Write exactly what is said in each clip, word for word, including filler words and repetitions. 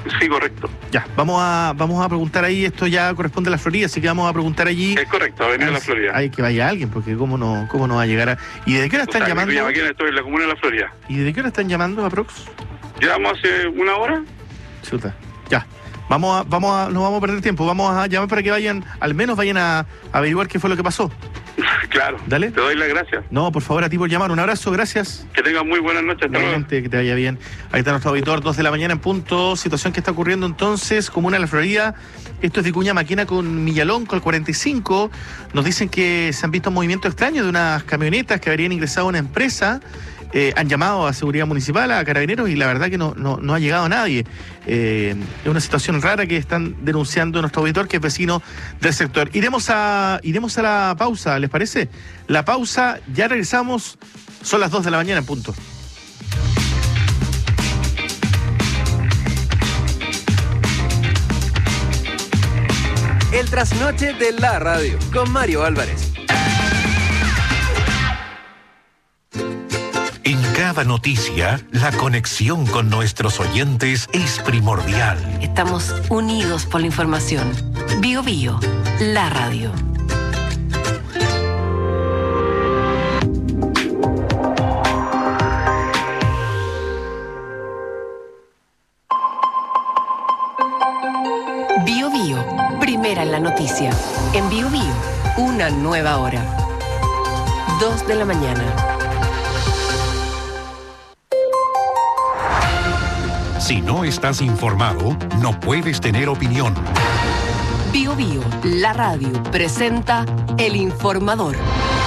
Sí, correcto. Ya, vamos a vamos a preguntar ahí, esto ya corresponde a la Florida, así que vamos a preguntar allí. Es correcto, Avenida La Florida. Hay que vaya alguien, porque cómo no cómo no va a llegar a... ¿Y desde qué hora están o sea, llamando? Aquí estoy en la comuna de La Florida. ¿Y desde qué hora están llamando, aprox? Llevamos hace una hora. Chuta, ya. Vamos a, vamos a, no vamos a perder tiempo, vamos a llamar para que vayan, al menos vayan a, a averiguar qué fue lo que pasó. Claro. Dale. Te doy las gracias. No, por favor, a ti por llamar. Un abrazo, gracias. Que tengas muy buenas noches. Realmente, que te vaya bien. Ahí está nuestro auditor, dos de la mañana en punto. Situación que está ocurriendo entonces, comuna de La Florida. Esto es Vicuña Maquena con Millalón, con el cuarenta y cinco. Nos dicen que se han visto movimientos extraños de unas camionetas que habrían ingresado a una empresa. Eh, han llamado a Seguridad Municipal, a Carabineros, y la verdad que no, no, no ha llegado nadie. Eh, es una situación rara que están denunciando nuestro auditor, que es vecino del sector. Iremos a, iremos a la pausa, ¿les parece? La pausa, ya regresamos, son las dos de la mañana en punto. El trasnoche de la radio, con Mario Álvarez. En cada noticia, la conexión con nuestros oyentes es primordial. Estamos unidos por la información. Bio Bio, la radio. Bio Bio, primera en la noticia. En Bio Bio, una nueva hora. Dos de la mañana. Si no estás informado, no puedes tener opinión. Bio Bio, la radio, presenta El Informador.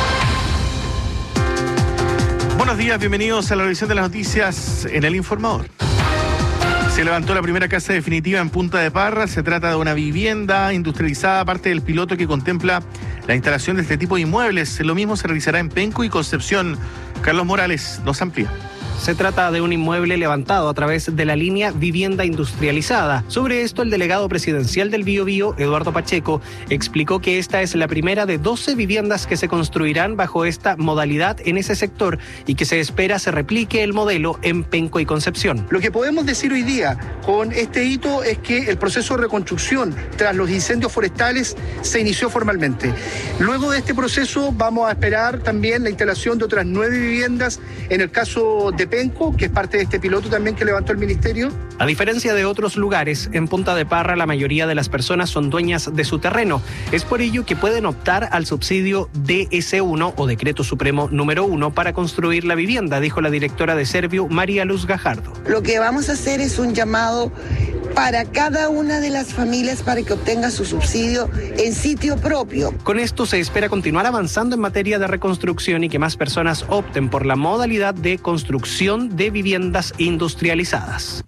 Buenos días, bienvenidos a la revisión de las noticias en El Informador. Se levantó la primera casa definitiva en Punta de Parra. Se trata de una vivienda industrializada, parte del piloto que contempla la instalación de este tipo de inmuebles. Lo mismo se realizará en Penco y Concepción. Carlos Morales nos amplía. Se trata de un inmueble levantado a través de la línea Vivienda Industrializada. Sobre esto, el delegado presidencial del Bio Bio, Eduardo Pacheco, explicó que esta es la primera de doce viviendas que se construirán bajo esta modalidad en ese sector y que se espera se replique el modelo en Penco y Concepción. Lo que podemos decir hoy día con este hito es que el proceso de reconstrucción tras los incendios forestales se inició formalmente. Luego de este proceso vamos a esperar también la instalación de otras nueve viviendas en el caso de Penco, que es parte de este piloto también que levantó el ministerio. A diferencia de otros lugares, en Punta de Parra la mayoría de las personas son dueñas de su terreno. Es por ello que pueden optar al subsidio D S uno o Decreto Supremo número uno para construir la vivienda, dijo la directora de Serviu, María Luz Gajardo. Lo que vamos a hacer es un llamado para cada una de las familias para que obtenga su subsidio en sitio propio. Con esto se espera continuar avanzando en materia de reconstrucción y que más personas opten por la modalidad de construcción de viviendas industrializadas.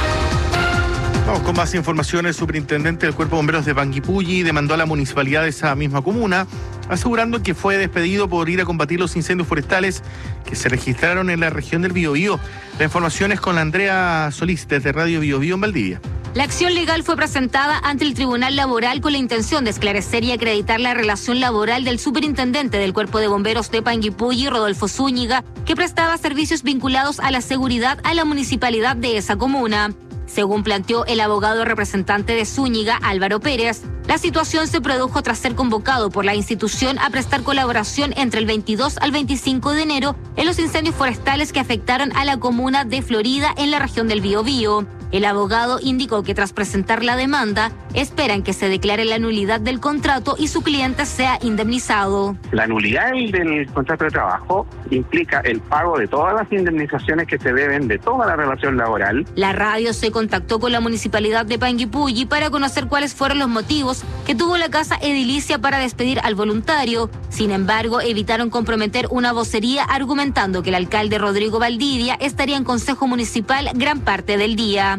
Vamos con más información. El superintendente del Cuerpo de Bomberos de Panguipulli demandó a la municipalidad de esa misma comuna, asegurando que fue despedido por ir a combatir los incendios forestales que se registraron en la región del Biobío. La información es con la Andrea Solís, desde Radio Biobío en Valdivia. La acción legal fue presentada ante el Tribunal Laboral con la intención de esclarecer y acreditar la relación laboral del superintendente del Cuerpo de Bomberos de Panguipulli, Rodolfo Zúñiga, que prestaba servicios vinculados a la seguridad a la municipalidad de esa comuna. Según planteó el abogado representante de Zúñiga, Álvaro Pérez, la situación se produjo tras ser convocado por la institución a prestar colaboración entre el veintidós al veinticinco de enero en los incendios forestales que afectaron a la comuna de Florida en la región del Biobío. El abogado indicó que tras presentar la demanda, esperan que se declare la nulidad del contrato y su cliente sea indemnizado. La nulidad del contrato de trabajo implica el pago de todas las indemnizaciones que se deben de toda la relación laboral. La radio se contactó con la municipalidad de Panguipulli para conocer cuáles fueron los motivos que tuvo la casa edilicia para despedir al voluntario. Sin embargo, evitaron comprometer una vocería argumentando que el alcalde Rodrigo Valdivia estaría en consejo municipal gran parte del día.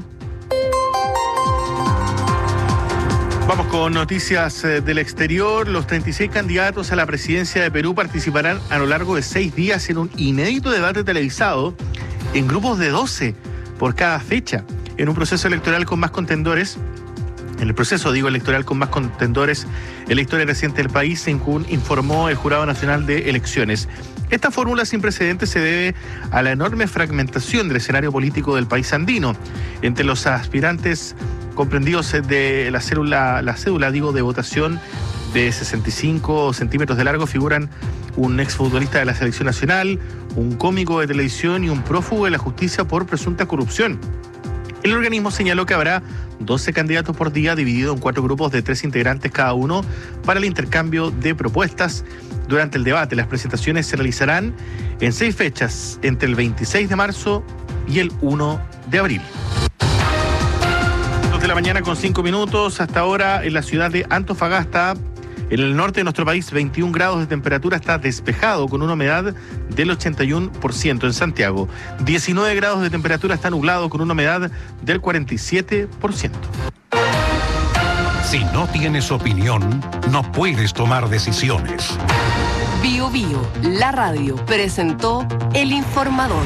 Vamos con noticias eh, del exterior. Los treinta y seis candidatos a la presidencia de Perú participarán a lo largo de seis días en un inédito debate televisado en grupos de doce por cada fecha, en un proceso electoral con más contendores En el proceso, digo, electoral con más contendores en la historia reciente del país, según informó el Jurado Nacional de Elecciones. Esta fórmula sin precedentes se debe a la enorme fragmentación del escenario político del país andino. Entre los aspirantes comprendidos de la cédula, la cédula, digo, de votación de sesenta y cinco centímetros de largo figuran un exfutbolista de la selección nacional, un cómico de televisión y un prófugo de la justicia por presunta corrupción. El organismo señaló que habrá doce candidatos por día divididos en cuatro grupos de tres integrantes cada uno para el intercambio de propuestas durante el debate. Las presentaciones se realizarán en seis fechas, entre el veintiséis de marzo y el uno de abril. dos de la mañana con cinco minutos, hasta ahora en la ciudad de Antofagasta. En el norte de nuestro país, veintiún grados de temperatura, está despejado con una humedad del ochenta y uno por ciento. En Santiago, diecinueve grados de temperatura, está nublado con una humedad del cuarenta y siete por ciento. Si no tienes opinión, no puedes tomar decisiones. Bio Bio, la radio, presentó El Informador.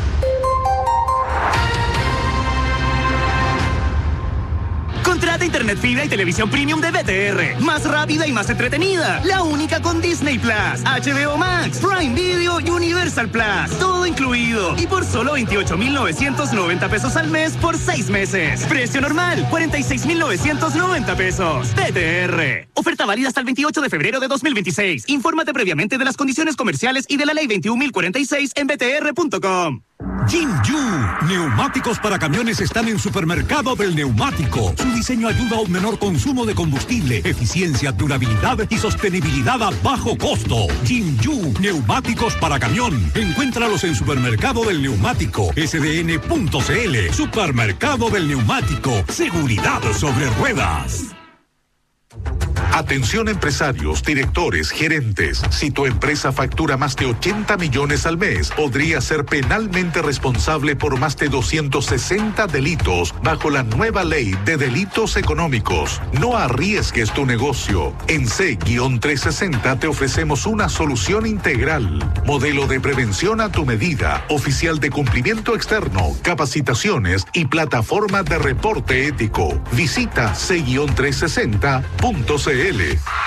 Contrata internet fibra y televisión premium de B T R. Más rápida y más entretenida. La única con Disney Plus, H B O Max, Prime Video y Universal Plus. Todo incluido. Y por solo veintiocho mil novecientos noventa pesos al mes por seis meses. Precio normal, cuarenta y seis mil novecientos noventa pesos. B T R. Oferta válida hasta el veintiocho de febrero de dos mil veintiséis. Infórmate previamente de las condiciones comerciales y de la ley veintiún mil cuarenta y seis en b t r punto com. Jinju, neumáticos para camiones están en Supermercado del Neumático. Su diseño ayuda a un menor consumo de combustible, eficiencia, durabilidad y sostenibilidad a bajo costo. Jinju, neumáticos para camión. Encuéntralos en Supermercado del Neumático, s d n punto c l. Supermercado del Neumático, seguridad sobre ruedas. Atención empresarios, directores, gerentes. Si tu empresa factura más de ochenta millones al mes, podría ser penalmente responsable por más de doscientos sesenta delitos bajo la nueva ley de delitos económicos. No arriesgues tu negocio. En C trescientos sesenta te ofrecemos una solución integral. Modelo de prevención a tu medida, oficial de cumplimiento externo, capacitaciones y plataforma de reporte ético. Visita c trescientos sesenta punto c l.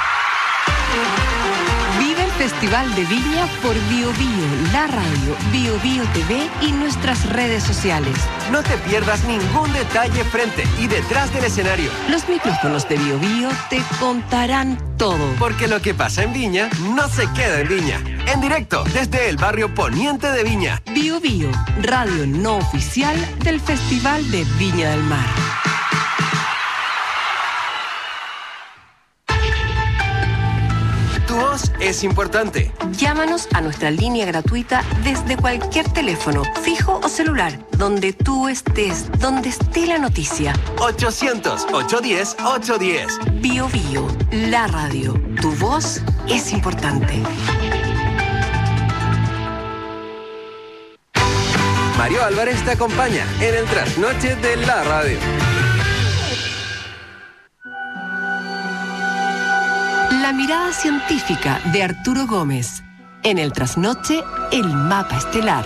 Vive el Festival de Viña por Bio Bio, la radio, Bio Bio T V y nuestras redes sociales. No te pierdas ningún detalle frente y detrás del escenario. Los micrófonos de Bio Bio te contarán todo. Porque lo que pasa en Viña no se queda en Viña. En directo desde el barrio poniente de Viña. Bio Bio, radio no oficial del Festival de Viña del Mar. Tu voz es importante. Llámanos a nuestra línea gratuita desde cualquier teléfono, fijo o celular, donde tú estés, donde esté la noticia. ochocientos, ochocientos diez, ochocientos diez. Bio Bio, la radio. Tu voz es importante. Mario Álvarez te acompaña en el trasnoche de la radio. La mirada científica de Arturo Gómez. En el trasnoche, el mapa estelar.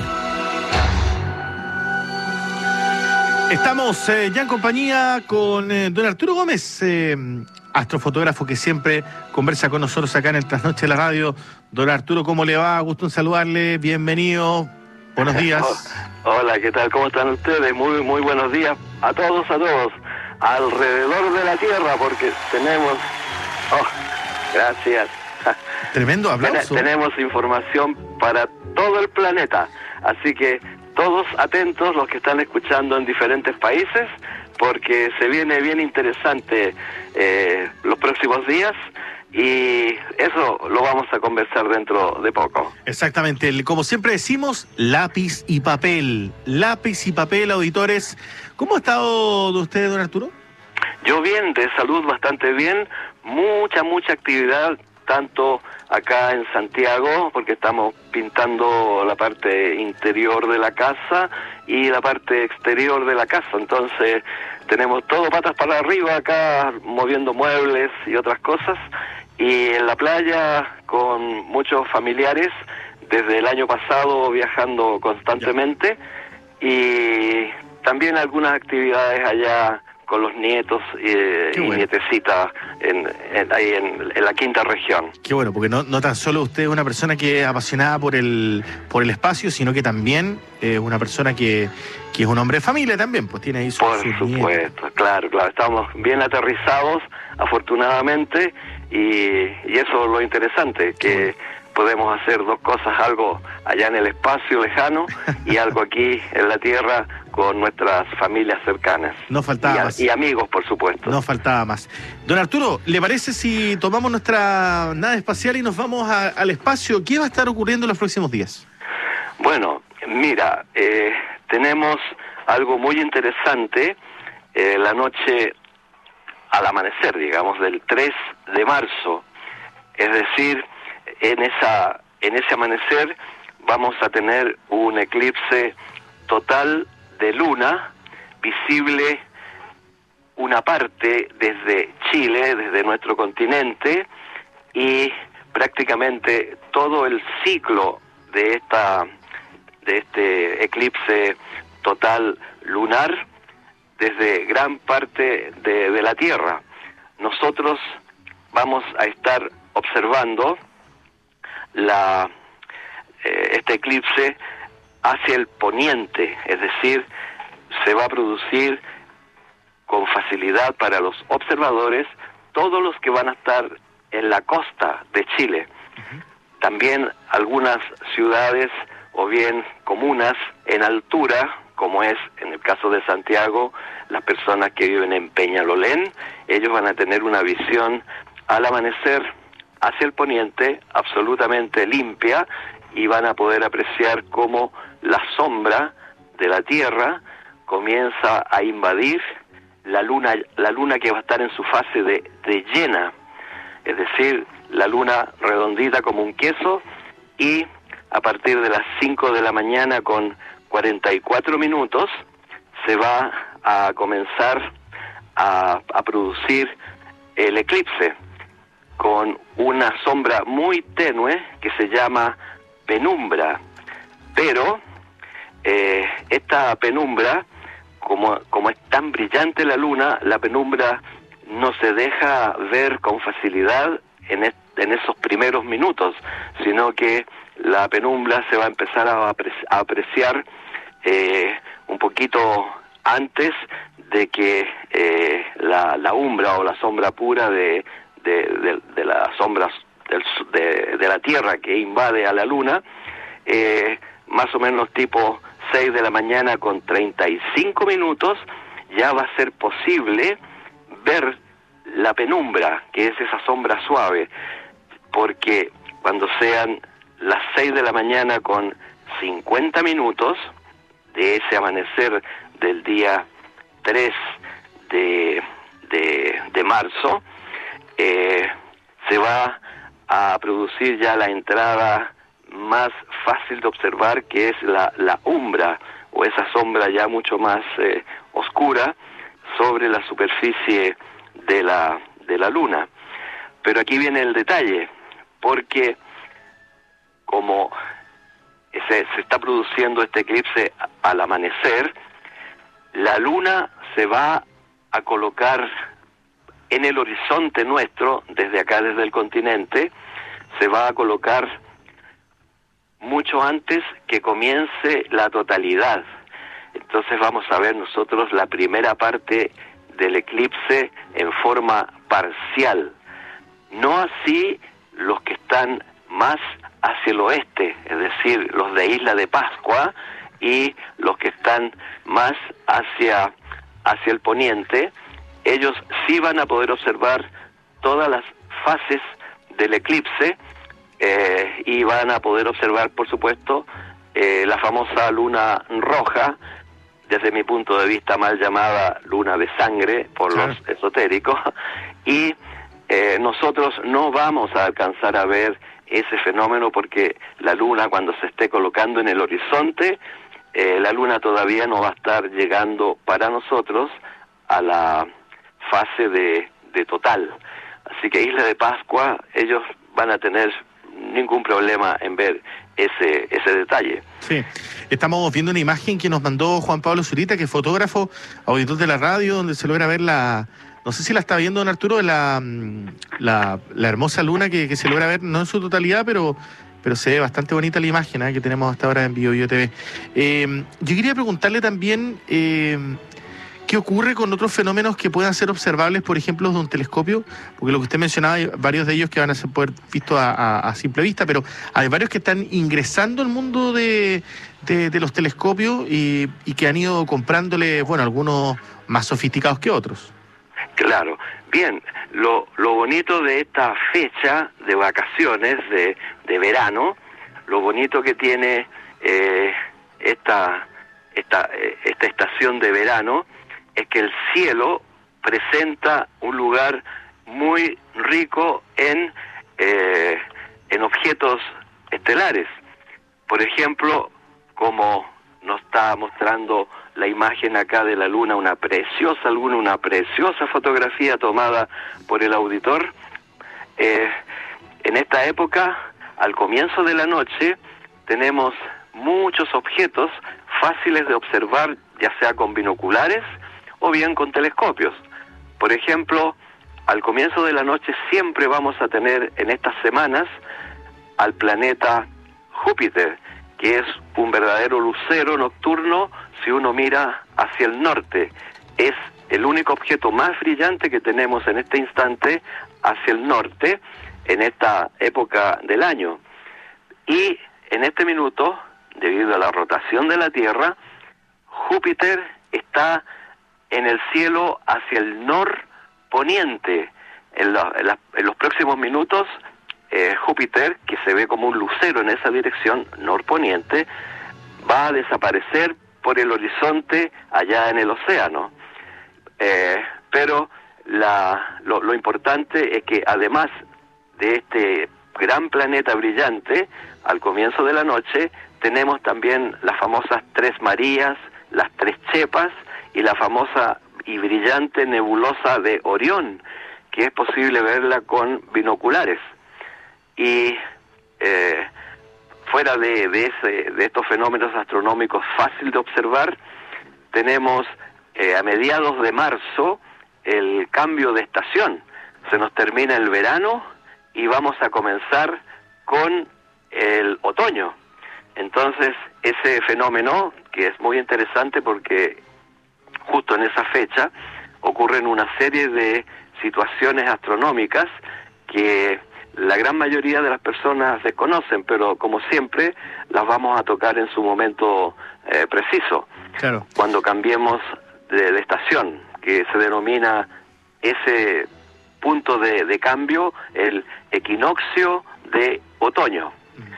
Estamos eh, ya en compañía con eh, don Arturo Gómez, eh, astrofotógrafo que siempre conversa con nosotros acá en el trasnoche de la radio. Don Arturo, ¿cómo le va? Gusto en saludarle. Bienvenido. Buenos días. Hola, ¿qué tal? ¿Cómo están ustedes? Muy, muy buenos días a todos, a todos. Alrededor de la Tierra, porque tenemos... Oh, gracias. Tremendo aplauso. Tenemos información para todo el planeta, así que todos atentos los que están escuchando en diferentes países, porque se viene bien interesante eh, los próximos días y eso lo vamos a conversar dentro de poco. Exactamente, como siempre decimos, lápiz y papel, lápiz y papel, auditores. ¿Cómo ha estado usted, don Arturo? Yo bien, de salud bastante bien, mucha, mucha actividad, tanto acá en Santiago, porque estamos pintando la parte interior de la casa y la parte exterior de la casa, entonces tenemos todo patas para arriba acá, moviendo muebles y otras cosas, y en la playa con muchos familiares, desde el año pasado viajando constantemente, y también algunas actividades allá con los nietos eh, y bueno. nietecitas en, en, ahí en, en la quinta región. Qué bueno, porque no, no tan solo usted es una persona que es apasionada por el por el espacio, sino que también es una persona que, que es un hombre de familia también, pues tiene ahí su Por su supuesto, nieto. claro, claro. Estamos bien aterrizados, afortunadamente, y, y eso es lo interesante, que podemos hacer dos cosas, algo allá en el espacio lejano y algo aquí en la Tierra con nuestras familias cercanas. No faltaba y, a- más. y amigos, por supuesto. No faltaba más. Don Arturo, ¿le parece si tomamos nuestra nave espacial y nos vamos a- al espacio? ¿Qué va a estar ocurriendo en los próximos días? Bueno, mira, eh, tenemos algo muy interesante eh, la noche al amanecer, digamos, del tres de marzo. Es decir, en esa en ese amanecer vamos a tener un eclipse total de luna, visible una parte desde Chile, desde nuestro continente, y prácticamente todo el ciclo de esta de este eclipse total lunar desde gran parte de, de la Tierra. Nosotros vamos a estar observando la eh, este eclipse hacia el poniente, es decir, se va a producir con facilidad para los observadores, todos los que van a estar en la costa de Chile. También algunas ciudades o bien comunas en altura, como es en el caso de Santiago, las personas que viven en Peñalolén, ellos van a tener una visión al amanecer hacia el poniente absolutamente limpia y van a poder apreciar cómo la sombra de la Tierra comienza a invadir la luna, la luna que va a estar en su fase de, de llena, es decir, la luna redondita como un queso, y a partir de las cinco de la mañana con cuarenta y cuatro minutos se va a comenzar a, a producir el eclipse con una sombra muy tenue que se llama penumbra, pero eh, esta penumbra, como, como es tan brillante la luna, la penumbra no se deja ver con facilidad en, est en esos primeros minutos, sino que la penumbra se va a empezar a, apre a apreciar eh, un poquito antes de que eh, la, la umbra o la sombra pura de, de, de, de las sombras del, de, de la Tierra que invade a la luna, eh, más o menos tipo seis de la mañana con treinta y cinco minutos, ya va a ser posible ver la penumbra, que es esa sombra suave, porque cuando sean las seis de la mañana con cincuenta minutos de ese amanecer del día tres de, de, de marzo, eh, se va a producir ya la entrada más fácil de observar, que es la, la umbra, o esa sombra ya mucho más eh, oscura sobre la superficie de la, de la luna. Pero aquí viene el detalle, porque como se, se está produciendo este eclipse al amanecer, la luna se va a colocar en el horizonte nuestro, desde acá, desde el continente, se va a colocar mucho antes que comience la totalidad. Entonces vamos a ver nosotros la primera parte del eclipse en forma parcial. No así los que están más hacia el oeste, es decir, los de Isla de Pascua, y los que están más hacia, hacia el poniente. Ellos sí van a poder observar todas las fases del eclipse, eh, y van a poder observar, por supuesto, eh, la famosa luna roja, desde mi punto de vista mal llamada luna de sangre por claro. los esotéricos, y eh, nosotros no vamos a alcanzar a ver ese fenómeno porque la luna, cuando se esté colocando en el horizonte, eh, la luna todavía no va a estar llegando para nosotros a la fase de, de total. Así que Isla de Pascua, ellos van a tener ningún problema en ver ese ese detalle. Sí, estamos viendo una imagen que nos mandó Juan Pablo Zurita, que es fotógrafo, auditor de la radio, donde se logra ver la, no sé si la está viendo don Arturo, la, la, la hermosa luna que, que se logra ver, no en su totalidad, pero, pero se ve bastante bonita la imagen ¿eh? que tenemos hasta ahora en Bio Bio T V. Eh, yo quería preguntarle también... Eh, ¿qué ocurre con otros fenómenos que puedan ser observables, por ejemplo, de un telescopio? Porque lo que usted mencionaba, hay varios de ellos que van a ser poder vistos a, a, a simple vista, pero hay varios que están ingresando al mundo de, de, de los telescopios y, y que han ido comprándole, bueno, algunos más sofisticados que otros. Claro. Bien, lo, lo bonito de esta fecha de vacaciones, de, de verano, lo bonito que tiene eh, esta, esta, esta estación de verano, es que el cielo presenta un lugar muy rico en, eh, en objetos estelares. Por ejemplo, como nos está mostrando la imagen acá de la luna, una preciosa luna, una preciosa fotografía tomada por el auditor. Eh, en esta época, al comienzo de la noche, tenemos muchos objetos fáciles de observar, ya sea con binoculares o bien con telescopios. Por ejemplo, al comienzo de la noche siempre vamos a tener en estas semanas al planeta Júpiter, que es un verdadero lucero nocturno si uno mira hacia el norte. Es el único objeto más brillante que tenemos en este instante hacia el norte en esta época del año. Y en este minuto, debido a la rotación de la Tierra, Júpiter está en el cielo hacia el norponiente. En, lo, en, la, en los próximos minutos, eh, Júpiter, que se ve como un lucero en esa dirección norponiente, va a desaparecer por el horizonte allá en el océano. Eh, pero la, lo, lo importante es que además de este gran planeta brillante, al comienzo de la noche, tenemos también las famosas Tres Marías, las Tres Chepas, y la famosa y brillante nebulosa de Orión, que es posible verla con binoculares. Y eh, fuera de, de, ese, de estos fenómenos astronómicos fácil de observar, tenemos eh, a mediados de marzo el cambio de estación. Se nos termina el verano y vamos a comenzar con el otoño. Entonces, ese fenómeno, que es muy interesante porque justo en esa fecha ocurren una serie de situaciones astronómicas que la gran mayoría de las personas desconocen, pero como siempre las vamos a tocar en su momento eh, preciso. Claro. Cuando cambiemos de, de estación, que se denomina ese punto de, de cambio el equinoccio de otoño.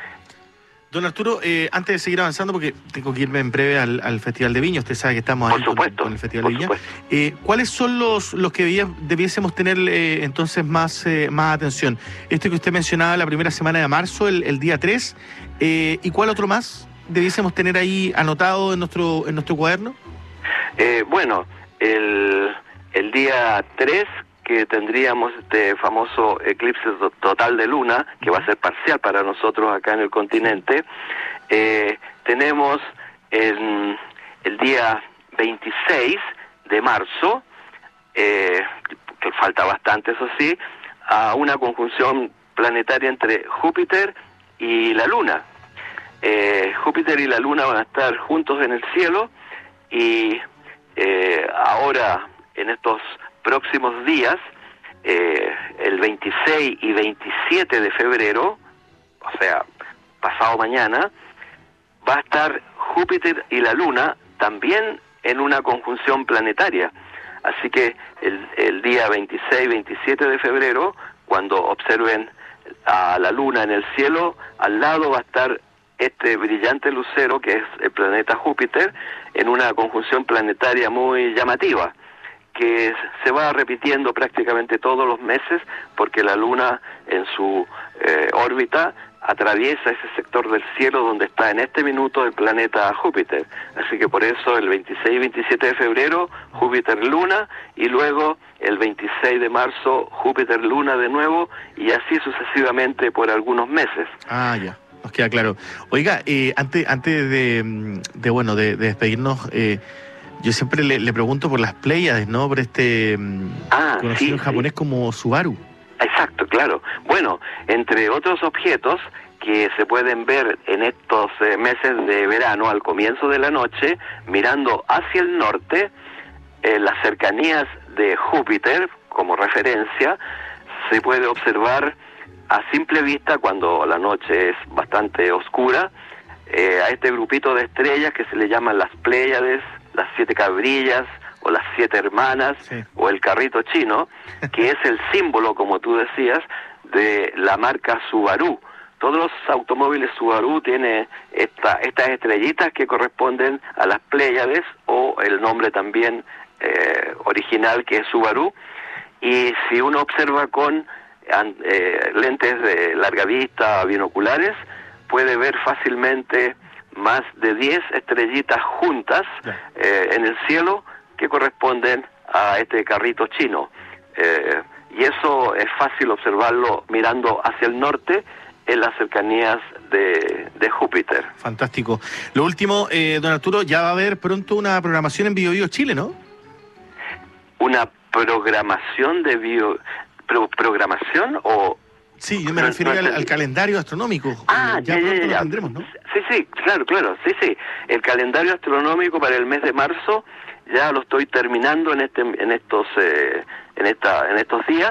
Don Arturo, eh, antes de seguir avanzando, porque tengo que irme en breve al, al Festival de Viña, usted sabe que estamos ahí con, con el Festival de Viña. Eh, ¿Cuáles son los los que debía, debiésemos tener eh, entonces más eh, más atención? Este que usted mencionaba la primera semana de marzo, el, el día tres, eh, ¿y cuál otro más debiésemos tener ahí anotado en nuestro en nuestro cuaderno? Eh, bueno, el, el día tres, que tendríamos este famoso eclipse total de luna, que va a ser parcial para nosotros acá en el continente. Eh, tenemos el, el día veintiséis de marzo, eh, que falta bastante, eso sí, a una conjunción planetaria entre Júpiter y la Luna. Eh, Júpiter y la Luna van a estar juntos en el cielo y eh, ahora, en estos próximos días, eh, el veintiséis y veintisiete de febrero, o sea, pasado mañana, va a estar Júpiter y la Luna también en una conjunción planetaria. Así que el, el día veintiséis y veintisiete de febrero, cuando observen a la Luna en el cielo, al lado va a estar este brillante lucero que es el planeta Júpiter en una conjunción planetaria muy llamativa, que se va repitiendo prácticamente todos los meses porque la Luna en su eh, órbita atraviesa ese sector del cielo donde está en este minuto el planeta Júpiter. Así que por eso el veintiséis y veintisiete de febrero Júpiter-Luna, y luego el veintiséis de marzo Júpiter-Luna de nuevo, y así sucesivamente por algunos meses. Ah, ya. Nos queda claro. Oiga, eh, antes, antes de, de bueno, de, de despedirnos, eh, yo siempre le, le pregunto por las Pléyades, ¿no? Por este ah, conocido sí, en japonés sí. como Subaru. Exacto, claro. Bueno, entre otros objetos que se pueden ver en estos eh, meses de verano, al comienzo de la noche, mirando hacia el norte, en las cercanías de Júpiter, como referencia, se puede observar a simple vista, cuando la noche es bastante oscura, eh, a este grupito de estrellas que se le llaman las Pléyades, las siete cabrillas, o las siete hermanas, sí. o el carrito chino, que es el símbolo, como tú decías, de la marca Subaru. Todos los automóviles Subaru tienen esta, estas estrellitas que corresponden a las Pléyades, o el nombre también eh, original, que es Subaru. Y si uno observa con eh, lentes de larga vista, binoculares, puede ver fácilmente más de diez estrellitas juntas eh, en el cielo, que corresponden a este carrito chino. Eh, y eso es fácil observarlo mirando hacia el norte, en las cercanías de, de Júpiter. Fantástico. Lo último, eh, don Arturo, ya va a haber pronto una programación en Bio Bio Chile, ¿no? ¿Una programación de bio... Pro, ¿Programación o...? Sí, yo me no, refiero no, al, al calendario astronómico. Ah, ya, ya, pronto ya, ya. lo tendremos, ¿no? Sí, sí, claro, claro, sí, sí. El calendario astronómico para el mes de marzo ya lo estoy terminando en este, en estos, eh, en esta, en estos días,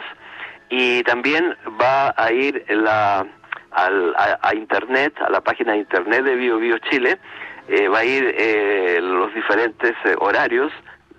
y también va a ir la, al, a, a internet, a la página de internet de Bio Bio Chile, eh, va a ir eh, los diferentes eh, horarios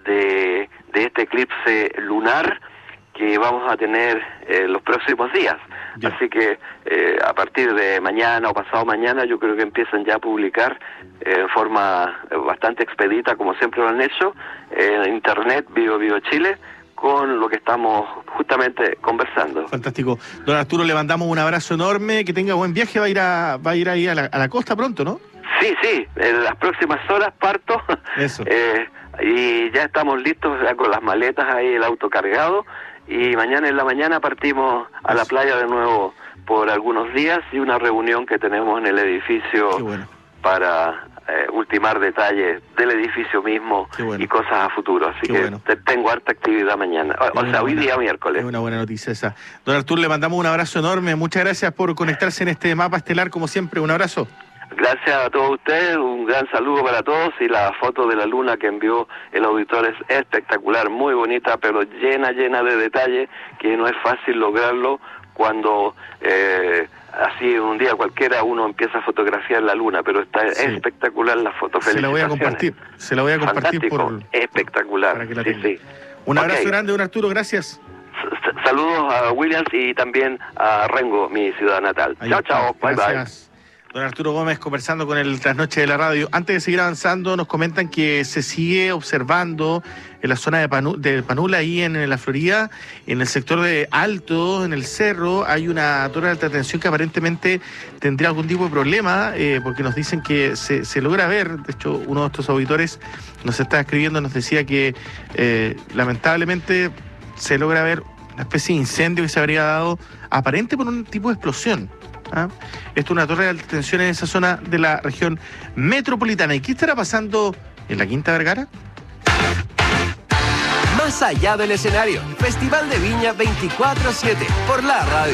de, de este eclipse lunar que vamos a tener eh, los próximos días. Yeah. Así que eh, a partir de mañana o pasado mañana yo creo que empiezan ya a publicar eh, en forma bastante expedita, como siempre lo han hecho, en eh, internet Bio Bio Chile, con lo que estamos justamente conversando. Fantástico. Don Arturo, le mandamos un abrazo enorme, que tenga buen viaje, va a ir a, va a, ir ahí a, la, a la costa pronto, ¿no? Sí, sí, en las próximas horas parto. Eso. eh, y ya estamos listos ya con las maletas ahí, el auto cargado. Y mañana en la mañana partimos a la playa de nuevo por algunos días, y una reunión que tenemos en el edificio bueno. para eh, ultimar detalles del edificio mismo bueno. y cosas a futuro. Así Qué que bueno. te, tengo harta actividad mañana, o, o sea, hoy día miércoles. Es una buena noticia esa. Don Arturo, le mandamos un abrazo enorme. Muchas gracias por conectarse en este mapa estelar, como siempre. Un abrazo. Gracias a todos ustedes, un gran saludo para todos, y la foto de la luna que envió el auditor es espectacular, muy bonita, pero llena, llena de detalle, que no es fácil lograrlo cuando eh, así un día cualquiera uno empieza a fotografiar la luna, pero está sí. espectacular la foto. Se la voy a compartir, se la voy a compartir. Fantástico, por, para espectacular. Para que la sí, sí. Un abrazo okay. grande, don Arturo, gracias. S Saludos a Williams y también a Rengo, mi ciudad natal. Ahí chao, está. chao, bye, gracias. bye. Don Arturo Gómez conversando con el Trasnoche de la Radio. Antes de seguir avanzando, nos comentan que se sigue observando en la zona de, Panu, de Panula, ahí en, en la Florida, en el sector de Alto, en el cerro, hay una torre de alta tensión que aparentemente tendría algún tipo de problema, eh, porque nos dicen que se, se logra ver. De hecho, uno de estos auditores nos está escribiendo, nos decía que eh, lamentablemente se logra ver una especie de incendio que se habría dado aparente por un tipo de explosión. ¿Ah? Esto es una torre de alta tensión en esa zona de la región metropolitana. ¿Y qué estará pasando en la Quinta Vergara? Más allá del escenario, Festival de Viña veinticuatro siete por la radio.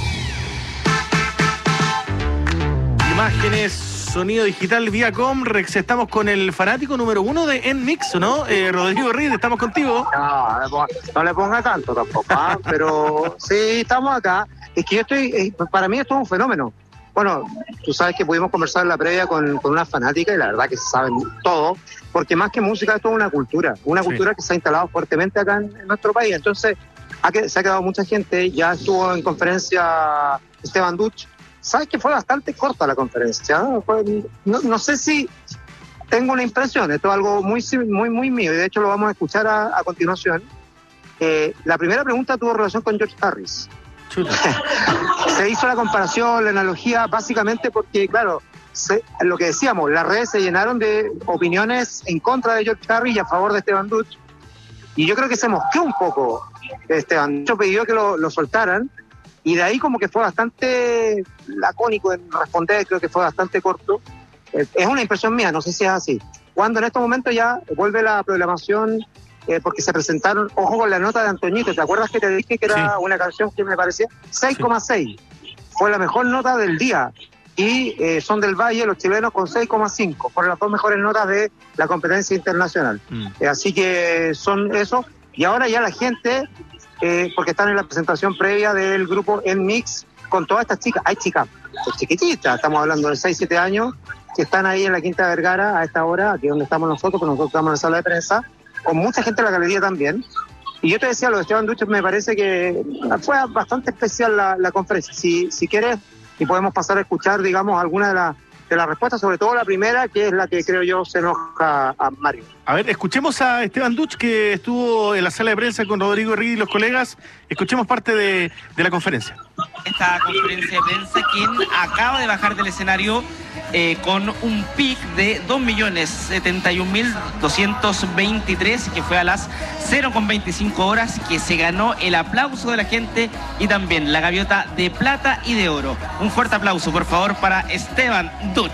Imágenes, sonido digital vía Comrex. Estamos con el fanático número uno de N-Mix, ¿no? Eh, Rodrigo Reed, estamos contigo. No, no le ponga tanto tampoco, ¿ah? Pero sí, estamos acá. Es que yo estoy, eh, para mí esto es un fenómeno. Bueno, tú sabes que pudimos conversar en la previa con, con una fanática, y la verdad que se saben todo, porque más que música esto es una cultura, una sí. cultura que se ha instalado fuertemente acá en, en nuestro país. Entonces, ha que, se ha quedado mucha gente, ya estuvo en conferencia Esteban Duch. Sabes que fue bastante corta la conferencia, ¿no? Fue, no, no sé si tengo una impresión, esto es algo muy, muy, muy mío, y de hecho lo vamos a escuchar a, a continuación. Eh, la primera pregunta tuvo relación con George Harris. Se hizo la comparación, la analogía, básicamente porque, claro, se, lo que decíamos, las redes se llenaron de opiniones en contra de George Harris y a favor de Esteban Duch, y yo creo que se mosqueó un poco Esteban. Duch pidió que lo, lo soltaran, y de ahí como que fue bastante lacónico en responder, creo que fue bastante corto. Eh, es una impresión mía, no sé si es así. Cuando en estos momentos ya vuelve la programación, eh, porque se presentaron, ojo con la nota de Antoñito, ¿te acuerdas que te dije que era sí. una canción que me parecía? seis coma seis, sí. Fue la mejor nota del día. Y eh, Son del Valle, los chilenos, con seis coma cinco, fueron las dos mejores notas de la competencia internacional. Mm. Eh, así que son eso. Y ahora ya la gente, eh, porque están en la presentación previa del grupo En Mix, con todas estas chicas, hay chicas pues chiquititas, estamos hablando de seis, siete años, que están ahí en la Quinta Vergara a esta hora, aquí donde estamos nosotros, porque nosotros estamos en la sala de prensa, con mucha gente en la galería también. Y yo te decía, lo de Esteban Duches, me parece que fue bastante especial la, la conferencia. Si, si quieres, y podemos pasar a escuchar, digamos, alguna de las de las respuestas, sobre todo la primera, que es la que creo yo se enoja a Mario. A ver, escuchemos a Esteban Duch, que estuvo en la sala de prensa con Rodrigo Herrera y los colegas. Escuchemos parte de, de la conferencia. Esta conferencia de prensa, quien acaba de bajar del escenario eh, con un pic de dos millones setenta y un mil doscientos veintitrés, que fue a las cero con veinticinco horas, que se ganó el aplauso de la gente y también la gaviota de plata y de oro. Un fuerte aplauso, por favor, para Esteban Duch.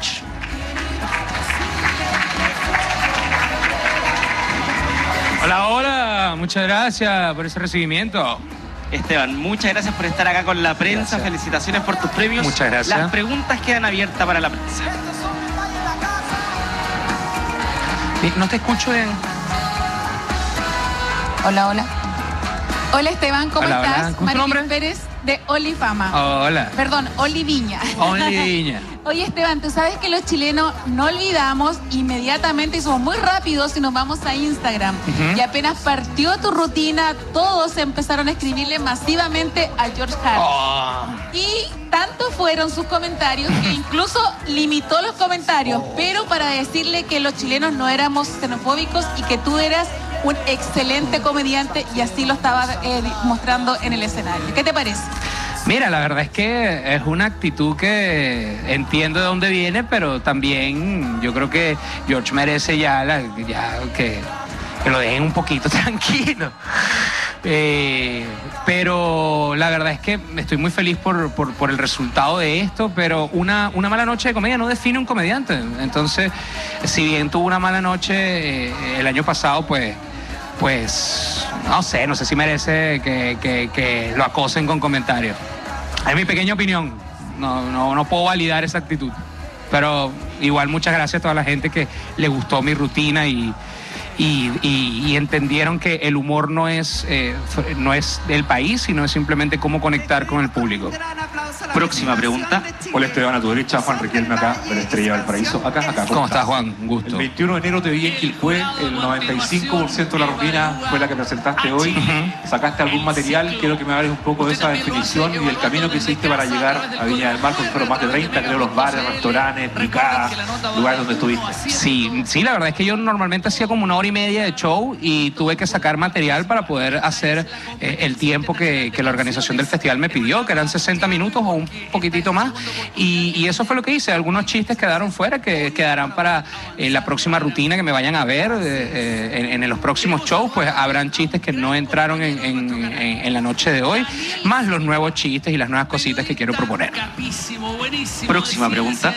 Hola, hola, muchas gracias por ese recibimiento. Esteban, muchas gracias por estar acá con la prensa, gracias. Felicitaciones por tus premios. Muchas gracias. Las preguntas quedan abiertas para la prensa. No te escucho bien. Hola, hola. Hola Esteban, ¿cómo hola, estás? Hola. ¿Cómo Martín nombre? Pérez de Olifama. Oh, hola. Perdón, Oliviña. Oliviña. Oye Esteban, tú sabes que los chilenos no olvidamos inmediatamente y somos muy rápidos si nos vamos a Instagram. Uh-huh. Y apenas partió tu rutina, todos empezaron a escribirle masivamente a George Harrison. Oh. Y tanto fueron sus comentarios que incluso limitó los comentarios, oh. pero para decirle que los chilenos no éramos xenofóbicos y que tú eras un excelente comediante, y así lo estaba eh, mostrando en el escenario. ¿Qué te parece? Mira, la verdad es que es una actitud que entiendo de dónde viene, pero también yo creo que George merece ya, la, ya que, que lo dejen un poquito tranquilo. Eh, pero la verdad es que estoy muy feliz por, por, por el resultado de esto, pero una, una mala noche de comedia no define un comediante. Entonces, si bien tuvo una mala noche eh, el año pasado, pues... pues no sé, no sé si merece que, que, que lo acosen con comentarios. Es mi pequeña opinión, no, no, no puedo validar esa actitud, pero igual muchas gracias a toda la gente que le gustó mi rutina y, y, y, y entendieron que el humor no es, eh, no es del país, sino es simplemente cómo conectar con el público. Próxima pregunta. Hola Esteban, a tu derecha, Juan Riquelme acá, de la Estrella del Paraíso. Acá, acá. ¿Cómo estás, Juan? Un gusto. El veintiuno de enero te vi en Quilpué, el noventa y cinco por ciento de la rutina fue la que presentaste hoy. Uh-huh. Sacaste algún material, quiero que me hables un poco de esa definición y del camino que hiciste para llegar a Viña del Mar, porque fueron más de treinta, creo, los bares, restaurantes, picadas, lugares donde estuviste. Sí, sí, la verdad es que yo normalmente hacía como una hora y media de show y tuve que sacar material para poder hacer eh, el tiempo que, que la organización del festival me pidió, que eran sesenta minutos o un poquitito más, y, y eso fue lo que hice. Algunos chistes quedaron fuera, que quedarán para eh, la próxima rutina que me vayan a ver, eh, eh, en, en los próximos shows, pues habrán chistes que no entraron en, en, en, en la noche de hoy, más los nuevos chistes y las nuevas cositas que quiero proponer. Próxima pregunta.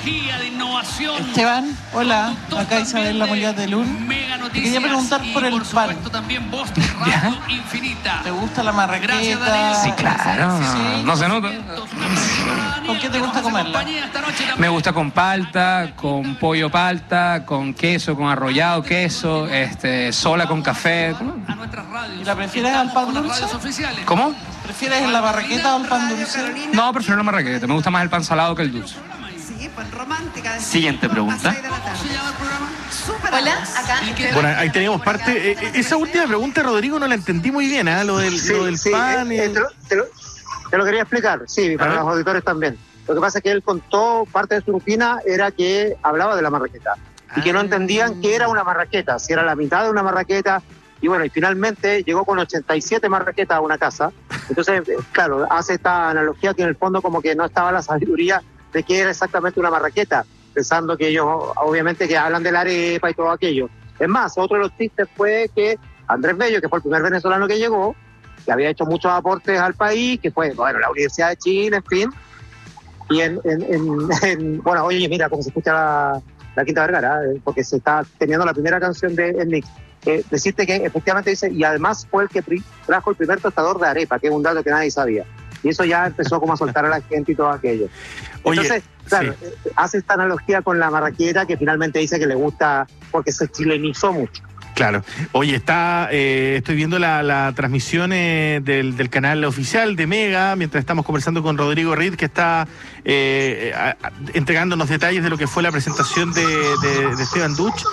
Esteban, hola, acá Isabel La Molina de Lun. Te quería preguntar por el pan. ¿Ya? ¿Te gusta la marraqueta? Sí, claro, ¿Sí? No se nota. ¿Con qué te gusta comerla? Me gusta con palta, con pollo palta, con queso, con arrollado queso, este, sola con café. ¿Y la prefieres al pan dulce? ¿Cómo? ¿Prefieres la marraqueta o el pan dulce? No, prefiero la marraqueta. Me gusta más el pan salado que el dulce. Siguiente pregunta. Hola, acá. Bueno, ahí teníamos parte. Eh, esa última pregunta, Rodrigo, no la entendí muy bien, ¿eh? Lo del, sí, lo del sí, pan. Eh, y... eh, te, lo, te, lo, te lo quería explicar, sí, para los auditores también. Lo que pasa es que él contó, parte de su rutina era que hablaba de la marraqueta y ah. que no entendían qué era una marraqueta, si era la mitad de una marraqueta. Y bueno, y finalmente llegó con ochenta y siete marraquetas a una casa. Entonces, claro, hace esta analogía que en el fondo como que no estaba la sabiduría de qué era exactamente una marraqueta, pensando que ellos obviamente que hablan de la arepa y todo aquello. Es más, otro de los chistes fue que Andrés Bello, que fue el primer venezolano que llegó, que había hecho muchos aportes al país, que fue, bueno, la Universidad de Chile, en fin. Y en, en, en, en bueno, oye, mira cómo se escucha la, la Quinta Vergara, eh, porque se está teniendo la primera canción de El Mix. Eh, decirte que efectivamente dice, y además fue el que pri- trajo el primer tostador de arepa, que es un dato que nadie sabía. Y eso ya empezó como a soltar a la gente y todo aquello. Oye, Entonces, claro, sí. eh, hace esta analogía con la marraquera que finalmente dice que le gusta porque se chilenizó mucho. Claro. Oye, está, eh, estoy viendo la, la transmisión eh, del, del canal oficial de Mega, mientras estamos conversando con Rodrigo Reed, que está eh, a, a, entregándonos detalles de lo que fue la presentación de, de, de Esteban Duch.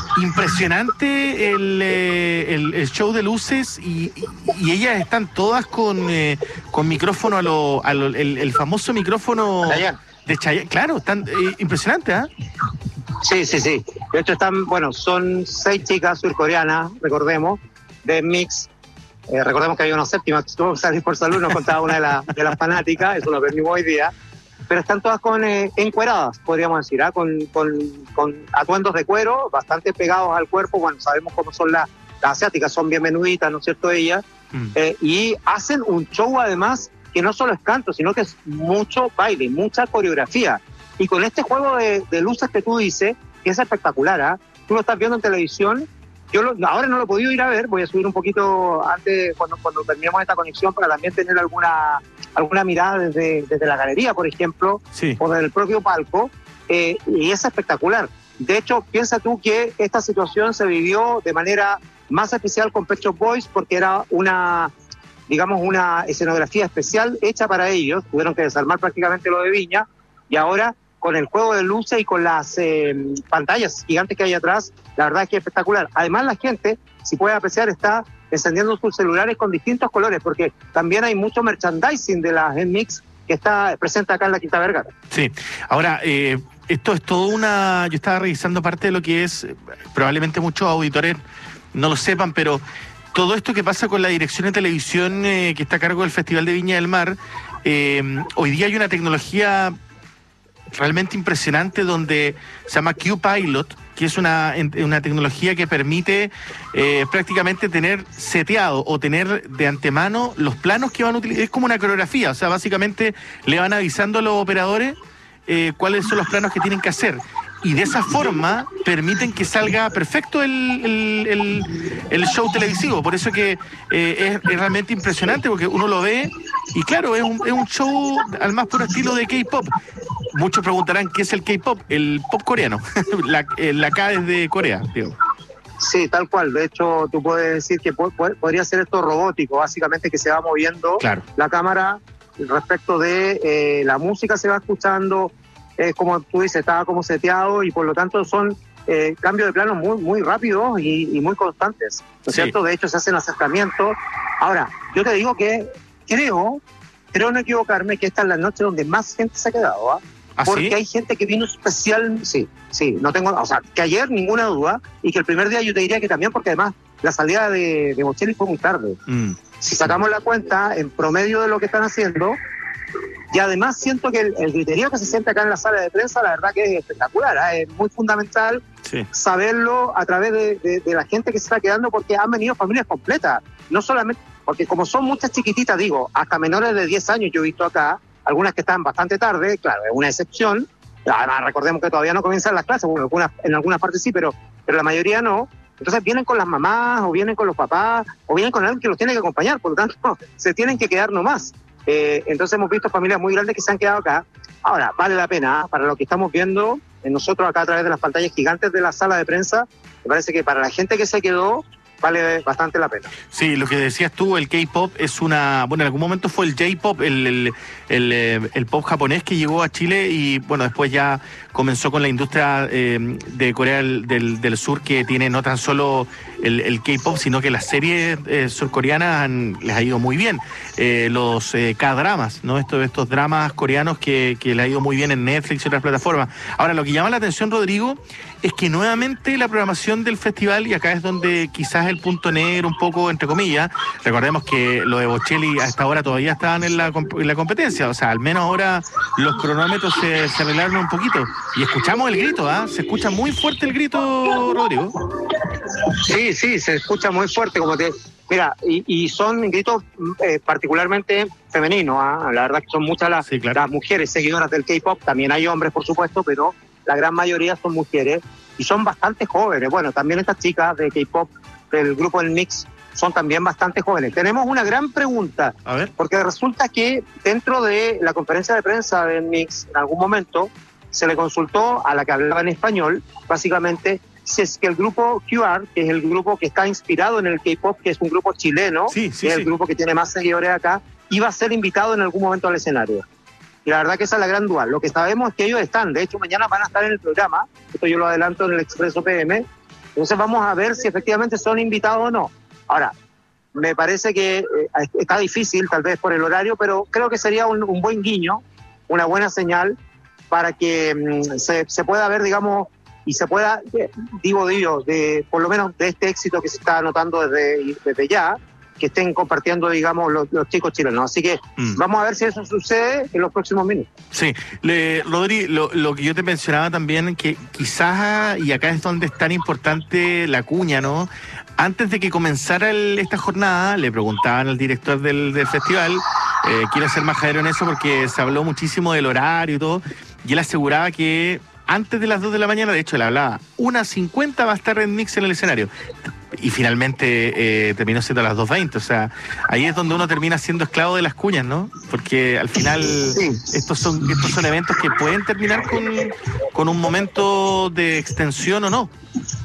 Impresionante el, eh, el, el show de luces y, y, y ellas están todas con, eh, con micrófono, a lo, a lo, el, el famoso micrófono Chayanne. de Chayanne. Claro, están eh, impresionante, ¿ah? ¿eh? Sí, sí, sí. De hecho están, bueno, son seis chicas surcoreanas, recordemos, de Mix. Eh, recordemos que había una séptima que tuvo que salir por salud, nos contaba una de, la, de las fanáticas, eso lo aprendimos hoy día. Pero están todas con eh, encueradas, podríamos decir, ¿eh? con, con, con atuendos de cuero, bastante pegados al cuerpo. Bueno, sabemos cómo son las, las asiáticas, son bien menuditas, ¿no es cierto? Ellas. Mm. Eh, y hacen un show además que no solo es canto, sino que es mucho baile, mucha coreografía. Y con este juego de, de luces que tú dices, que es espectacular, ¿eh? Tú lo estás viendo en televisión, yo lo, ahora no lo he podido ir a ver, voy a subir un poquito antes, cuando, cuando terminemos esta conexión, para también tener alguna, alguna mirada desde, desde la galería, por ejemplo, sí. o desde el propio palco, eh, y es espectacular. De hecho, piensa tú que esta situación se vivió de manera más especial con Pet Shop Boys, porque era una, digamos, una escenografía especial hecha para ellos, tuvieron que desarmar prácticamente lo de Viña, y ahora con el juego de luces y con las eh, pantallas gigantes que hay atrás, la verdad es que es espectacular. Además, la gente, si puede apreciar, está encendiendo sus celulares con distintos colores, porque también hay mucho merchandising de la Mix que está presente acá en la Quinta Vergara. Sí, ahora, eh, esto es todo una... Yo estaba revisando parte de lo que es, probablemente muchos auditores no lo sepan, pero todo esto que pasa con la dirección de televisión eh, que está a cargo del Festival de Viña del Mar, eh, hoy día hay una tecnología realmente impresionante donde se llama Q-Pilot, que es una, una tecnología que permite eh, prácticamente tener seteado o tener de antemano los planos que van a utilizar. Es como una coreografía, o sea, básicamente le van avisando a los operadores eh, cuáles son los planos que tienen que hacer. Y de esa forma permiten que salga perfecto el, el, el, el show televisivo. Por eso que eh, es, es realmente impresionante, porque uno lo ve y claro, es un, es un show al más puro estilo de K-pop. Muchos preguntarán qué es el K-pop, el pop coreano. la, la K es de Corea, digo. Sí, tal cual. De hecho, tú puedes decir que po- podría ser esto robótico, básicamente que se va moviendo claro. la cámara respecto de eh, la música se va escuchando. Eh, como tú dices, estaba como seteado y por lo tanto son eh, cambios de plano muy muy rápidos y, y muy constantes, ¿no es sí. cierto? De hecho, se hacen acercamientos. Ahora, yo te digo que creo, creo no equivocarme, que esta es la noche donde más gente se ha quedado, ¿ah? ¿Ah, Porque sí? hay gente que vino especial, sí, sí, no tengo, o sea, que ayer ninguna duda y que el primer día yo te diría que también, porque además la salida de, de Bocelli fue muy tarde. Mm. Si sacamos la cuenta en promedio de lo que están haciendo. Y además siento que el, el criterio que se siente acá en la sala de prensa, la verdad que es espectacular, ¿eh? Es muy fundamental sí. saberlo a través de, de, de la gente que se está quedando, porque han venido familias completas, no solamente, porque como son muchas chiquititas, digo, hasta menores de diez años yo he visto acá, algunas que están bastante tarde, claro, es una excepción, además recordemos que todavía no comienzan las clases, bueno, algunas, en algunas partes sí, pero, pero la mayoría no. Entonces vienen con las mamás, o vienen con los papás, o vienen con alguien que los tiene que acompañar, por lo tanto, se tienen que quedar nomás. Eh, entonces hemos visto familias muy grandes que se han quedado acá. Ahora, vale la pena, ¿eh? Para lo que estamos viendo en nosotros acá a través de las pantallas gigantes de la sala de prensa, me parece que para la gente que se quedó, vale bastante la pena. Sí, lo que decías tú, el K-pop es una... Bueno, en algún momento fue el J-pop, el, el, el, el pop japonés que llegó a Chile y, bueno, después ya comenzó con la industria eh, de Corea del, del, del Sur, que tiene no tan solo el, el K-pop, sino que las series eh, surcoreanas han, les ha ido muy bien. Eh, los eh, K-dramas, ¿no? Estos, estos dramas coreanos que, que les ha ido muy bien en Netflix y otras plataformas. Ahora, lo que llama la atención, Rodrigo, es que nuevamente la programación del festival, y acá es donde quizás el punto negro un poco, entre comillas, recordemos que lo de Bocelli a esta hora todavía estaban en la, en la competencia, o sea, al menos ahora los cronómetros se, se arreglaron un poquito, y escuchamos el grito, ¿ah? ¿eh? Se escucha muy fuerte el grito, Rodrigo. Sí, sí, se escucha muy fuerte, como te, Mira, y, y son gritos eh, particularmente femeninos, ¿ah? La verdad que son muchas las, sí, claro. las mujeres seguidoras del K-pop, también hay hombres por supuesto, pero la gran mayoría son mujeres y son bastante jóvenes. Bueno, también estas chicas de K-pop del grupo El Mix son también bastante jóvenes. Tenemos una gran pregunta, a ver. Porque resulta que dentro de la conferencia de prensa del Mix, en algún momento, se le consultó a la que hablaba en español, básicamente, si es que el grupo Q R, que es el grupo que está inspirado en el K-pop, que es un grupo chileno, sí, sí, que es sí. el grupo que tiene más seguidores acá, iba a ser invitado en algún momento al escenario. Y la verdad que esa es la gran duda. Lo que sabemos es que ellos están, de hecho mañana van a estar en el programa, esto yo lo adelanto en el Expreso P M, entonces vamos a ver si efectivamente son invitados o no. Ahora, me parece que eh, está difícil tal vez por el horario, pero creo que sería un, un buen guiño, una buena señal para que mm, se, se pueda ver, digamos, y se pueda, digo, digo, de, por lo menos de este éxito que se está notando desde, desde ya, que estén compartiendo, digamos, los, los chicos chilenos. Así que mm. vamos a ver si eso sucede en los próximos minutos. Sí, Le, Rodri, lo, lo que yo te mencionaba también, que quizás, y acá es donde es tan importante la cuña, ¿no? Antes de que comenzara el, esta jornada, le preguntaban al director del, del festival, eh, quiero ser majadero en eso porque se habló muchísimo del horario y todo, y él aseguraba que antes de las dos de la mañana, de hecho le hablaba, una cincuenta va a estar en Mix en el escenario. Y finalmente eh, terminó siendo a las dos veinte, o sea, ahí es donde uno termina siendo esclavo de las cuñas, ¿no? Porque al final sí. estos son estos son eventos que pueden terminar con, con un momento de extensión o no.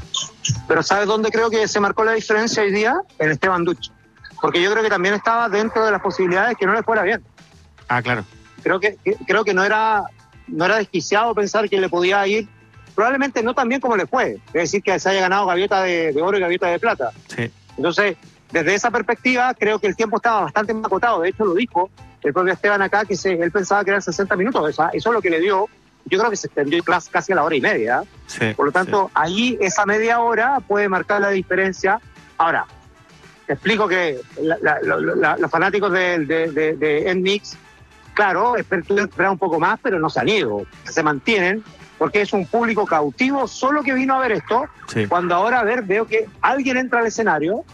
Pero ¿sabes dónde creo que se marcó la diferencia hoy día? En Esteban Duch. Porque yo creo que también estaba dentro de las posibilidades que no le fuera bien. Ah, claro. Creo que, que creo que no era... no era desquiciado pensar que le podía ir, probablemente no tan bien como le fue, es decir, que se haya ganado gaviota de, de oro y gaviota de plata. Sí. Entonces, desde esa perspectiva, creo que el tiempo estaba bastante más acotado, de hecho lo dijo el propio Esteban acá, que se, él pensaba que eran sesenta minutos, eso, eso es lo que le dio, yo creo que se extendió casi a la hora y media. Sí, Por lo tanto, sí. ahí esa media hora puede marcar la diferencia. Ahora, te explico que la, la, la, la, los fanáticos de, de, de, de N-Mix, claro, esperan un poco más, pero no se han ido, se mantienen, porque es un público cautivo, solo que vino a ver esto, sí. Cuando ahora a ver, veo que alguien entra al escenario,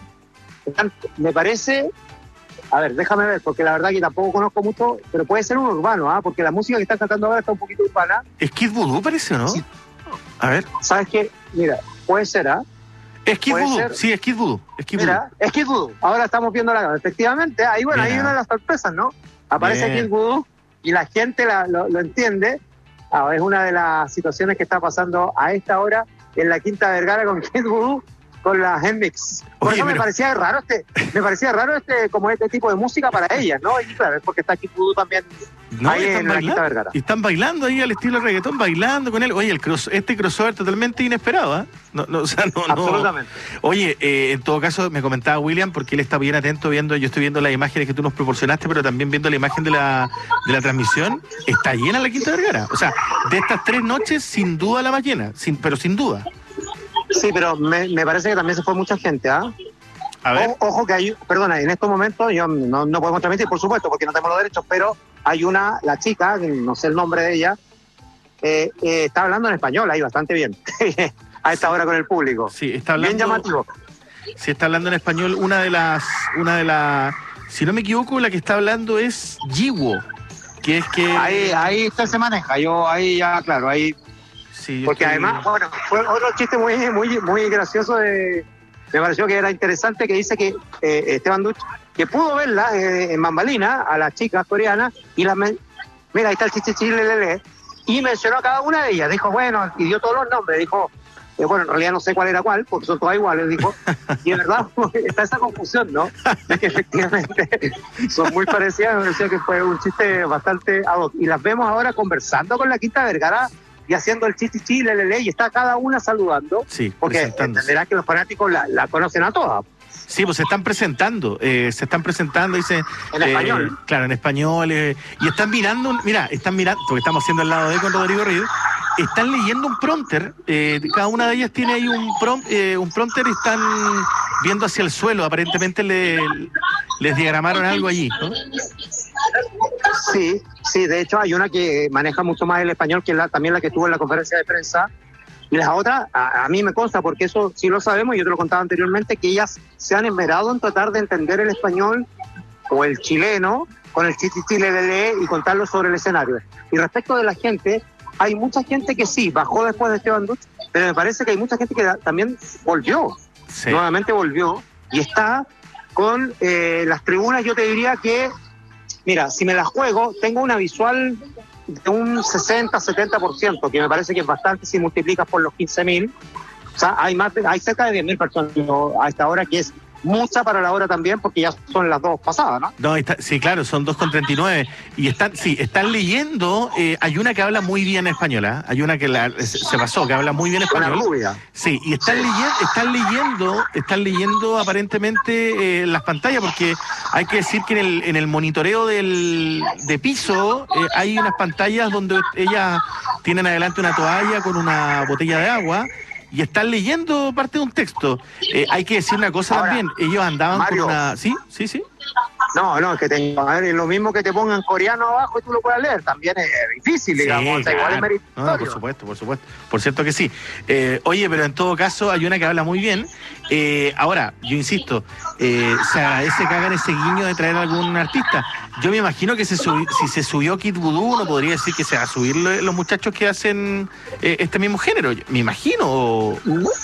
me parece, a ver, déjame ver, porque la verdad que tampoco conozco mucho, pero puede ser un urbano, ¿ah? Porque la música que están cantando ahora está un poquito urbana. ¿Es Kid Voodoo parece o no? Sí. A ver. ¿Sabes qué? Mira, puede ser, ¿ah? Es Kid Voodoo, ser? sí, es Kid Voodoo. Es Kid Mira, Voodoo. es Kid Voodoo, ahora estamos viendo la cámara, efectivamente, ahí bueno, Mira. hay una de las sorpresas, ¿no? Aparece Bien. Kid Voodoo y la gente la, lo, lo entiende. Ah, es una de las situaciones que está pasando a esta hora en la Quinta Vergara con Kid Voodoo, con la N-Mix. Por Oye, eso me pero- parecía raro este, me parecía raro este, como este tipo de música para ellas, ¿no? Y claro, es porque está Kid Voodoo también No, ahí están en la Quinta bailando, Vergara. y están bailando ahí al estilo reggaetón, bailando con él. Oye, el cross, este crossover totalmente inesperado, ¿ah? No, no, o sea, no, no. Absolutamente. Oye, eh, en todo caso, me comentaba William, porque él está bien atento viendo, yo estoy viendo las imágenes que tú nos proporcionaste, pero también viendo la imagen de la, de la transmisión. Está llena la Quinta Vergara. O sea, de estas tres noches, sin duda la más llena, sin, pero sin duda. Sí, pero me, me parece que también se fue mucha gente, ¿ah? A ver. O- ojo que hay, perdona, en estos momentos yo no, no podemos transmitir, por supuesto, porque no tenemos los derechos, pero hay una, la chica, que no sé el nombre de ella, eh, eh, está hablando en español ahí bastante bien, a esta hora con el público. Sí, está hablando. Bien llamativo. Sí, está hablando en español. Una de las, una de las, si no me equivoco, la que está hablando es Jiwo, que es que. Ahí, ahí usted se maneja, yo ahí ya, claro, ahí. Sí, yo Porque estoy- además, bueno, fue otro chiste muy, muy, muy gracioso de, me pareció que era interesante, que dice que eh, Esteban Duch, que pudo verla eh, en bambalina a las chicas coreanas y las men- mira, ahí está el chichichi lelele, y mencionó a cada una de ellas, dijo, bueno, y dio todos los nombres, dijo, eh, bueno, en realidad no sé cuál era cuál, porque son todas iguales, dijo, y de verdad está esa confusión, ¿no? De que efectivamente son muy parecidas, me pareció que fue un chiste bastante ad hoc, y las vemos ahora conversando con la Quinta Vergara y haciendo el chichichi lelele, y está cada una saludando, Sí, porque presentándose. entenderá que los fanáticos la, la conocen a todas. Sí, pues se están presentando, eh, se están presentando, dice... En eh, español. Claro, en español. eh, y están mirando, mira, están mirando, porque estamos haciendo al lado de con Rodrigo Reed, están leyendo un prompter, eh, cada una de ellas tiene ahí un, prom, eh, un prompter y están viendo hacia el suelo, aparentemente le, les diagramaron algo allí, ¿no? Sí, sí, de hecho hay una que maneja mucho más el español, que es la, también la que estuvo en la conferencia de prensa, Y las otras, a, a mí me consta, porque eso sí lo sabemos, y yo te lo contaba anteriormente, que ellas se han esmerado en tratar de entender el español o el chileno con el chichichilelele y contarlo sobre el escenario. Y respecto de la gente, hay mucha gente que sí, bajó después de Esteban Duch, pero me parece que hay mucha gente que también volvió, sí. nuevamente volvió, y está con eh, las tribunas. Yo te diría que, mira, si me las juego, tengo una visual de un sesenta, setenta por ciento, que me parece que es bastante si multiplicas por los quince mil. O sea, hay más de, hay cerca de diez mil personas a esta hora, que es mucha para la hora también, porque ya son las dos pasadas, ¿no? No, está, sí, claro, son dos con treinta y nueve. Y están, sí, están leyendo, eh, hay una que habla muy bien español, ¿eh? Hay una que la, se, se pasó, que habla muy bien español. Una rubia. Sí, y están, leyendo, están leyendo, están leyendo aparentemente eh, las pantallas, porque hay que decir que en el, en el monitoreo del, de piso eh, hay unas pantallas donde ellas tienen adelante una toalla con una botella de agua, y están leyendo parte de un texto. Eh, hay que decir una cosa Ahora, también, ellos andaban Mario, con una... ¿Sí? ¿Sí? ¿Sí? No, no, es que te, a ver, es lo mismo que te pongan coreano abajo y tú lo puedas leer, también es difícil, sí, digamos, o sea, claro. Igual es meritorio. No, por supuesto, por supuesto, por cierto que sí. Eh, oye, pero en todo caso hay una que habla muy bien. Eh, ahora, yo insisto, eh, se agradece que hagan ese guiño de traer a algún artista. Yo me imagino que se subi, si se subió Kid Voodoo, no podría decir que se va a subir los muchachos que hacen eh, este mismo género, me imagino. O...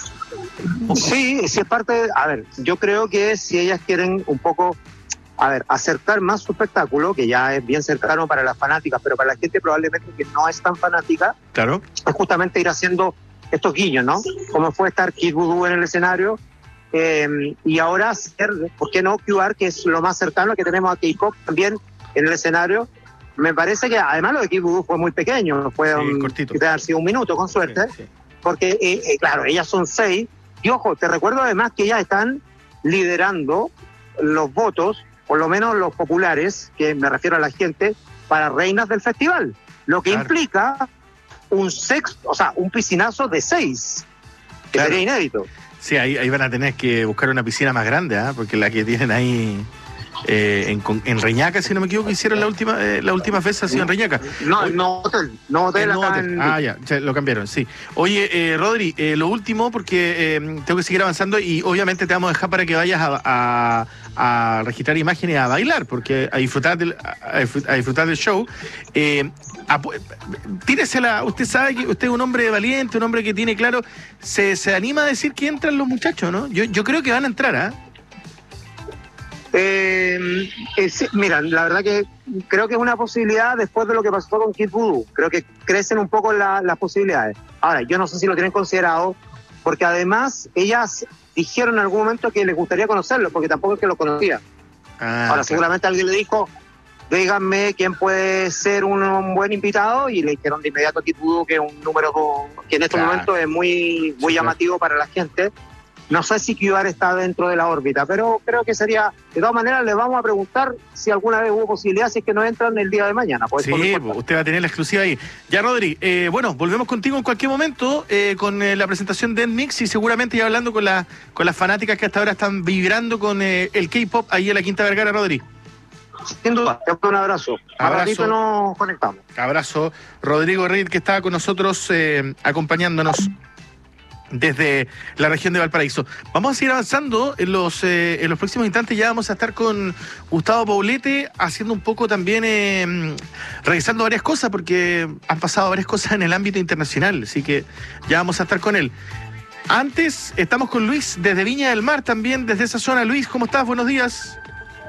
Sí, sí es parte de, a ver, yo creo que si ellas quieren un poco, a ver, acercar más su espectáculo, que ya es bien cercano para las fanáticas, pero para la gente probablemente que no es tan fanática, claro, es justamente ir haciendo estos guiños, ¿no? Como fue estar Kid Voodoo en el escenario, eh, y ahora hacer, ¿por qué no Q R, que es lo más cercano que tenemos a K-pop también en el escenario? Me parece que además lo de Kid Voodoo fue muy pequeño, fue sí, un, cortito. Que te ha sido un minuto, con suerte, sí, sí. Porque, eh, eh, claro, ellas son seis, y ojo, te recuerdo además que ellas están liderando los votos, por lo menos los populares, que me refiero a la gente, para reinas del festival, lo que claro. implica un sexto, o sea, un piscinazo de seis, que claro. sería inédito. Sí, ahí, ahí van a tener que buscar una piscina más grande, ¿eh? Porque la que tienen ahí eh, en, en Reñaca, si no me equivoco, hicieron la última eh, la última vez ha sido en Reñaca. No, no hotel, no hotel, no hotel. En... Ah, ya, ya, lo cambiaron, sí. Oye, eh, Rodri, eh, lo último, porque eh, tengo que seguir avanzando y obviamente te vamos a dejar para que vayas a, a, a registrar imágenes, a bailar, porque a disfrutar del, a, a disfrutar del show. Eh, a, tíresela, usted sabe que usted es un hombre valiente, un hombre que tiene claro, se, se anima a decir que entran los muchachos, ¿no? Yo, yo creo que van a entrar, ¿ah? ¿eh? Eh, eh, sí, mira, la verdad que creo que es una posibilidad después de lo que pasó con Kid Voodoo. Creo que crecen un poco la, las posibilidades. Ahora, yo no sé si lo tienen considerado, porque además ellas dijeron en algún momento que les gustaría conocerlo, porque tampoco es que lo conocían. Ah, Ahora, seguramente alguien le dijo, díganme quién puede ser un, un buen invitado, y le dijeron de inmediato a Kid Voodoo, que es un número que en estos claro. momentos es muy, muy sí, llamativo claro. para la gente. No sé si Q R está dentro de la órbita, pero creo que sería... De todas maneras, les vamos a preguntar si alguna vez hubo posibilidad, si es que no entran el día de mañana. Sí, usted va a tener la exclusiva ahí. Ya, Rodri, eh, bueno, volvemos contigo en cualquier momento eh, con eh, la presentación de Mix, y seguramente ya hablando con, la, con las fanáticas que hasta ahora están vibrando con eh, el K-pop ahí en la Quinta Vergara, Rodri. Sin duda, te mando un abrazo. Abrazo. A ratito nos conectamos. Abrazo. Rodrigo Reid, que está con nosotros eh, acompañándonos desde la región de Valparaíso. Vamos a seguir avanzando en los eh, en los próximos instantes. Ya vamos a estar con Gustavo Poblete haciendo un poco también eh, revisando varias cosas, porque han pasado varias cosas en el ámbito internacional, así que ya vamos a estar con él. Antes estamos con Luis desde Viña del Mar, también desde esa zona. Luis, ¿cómo estás? Buenos días.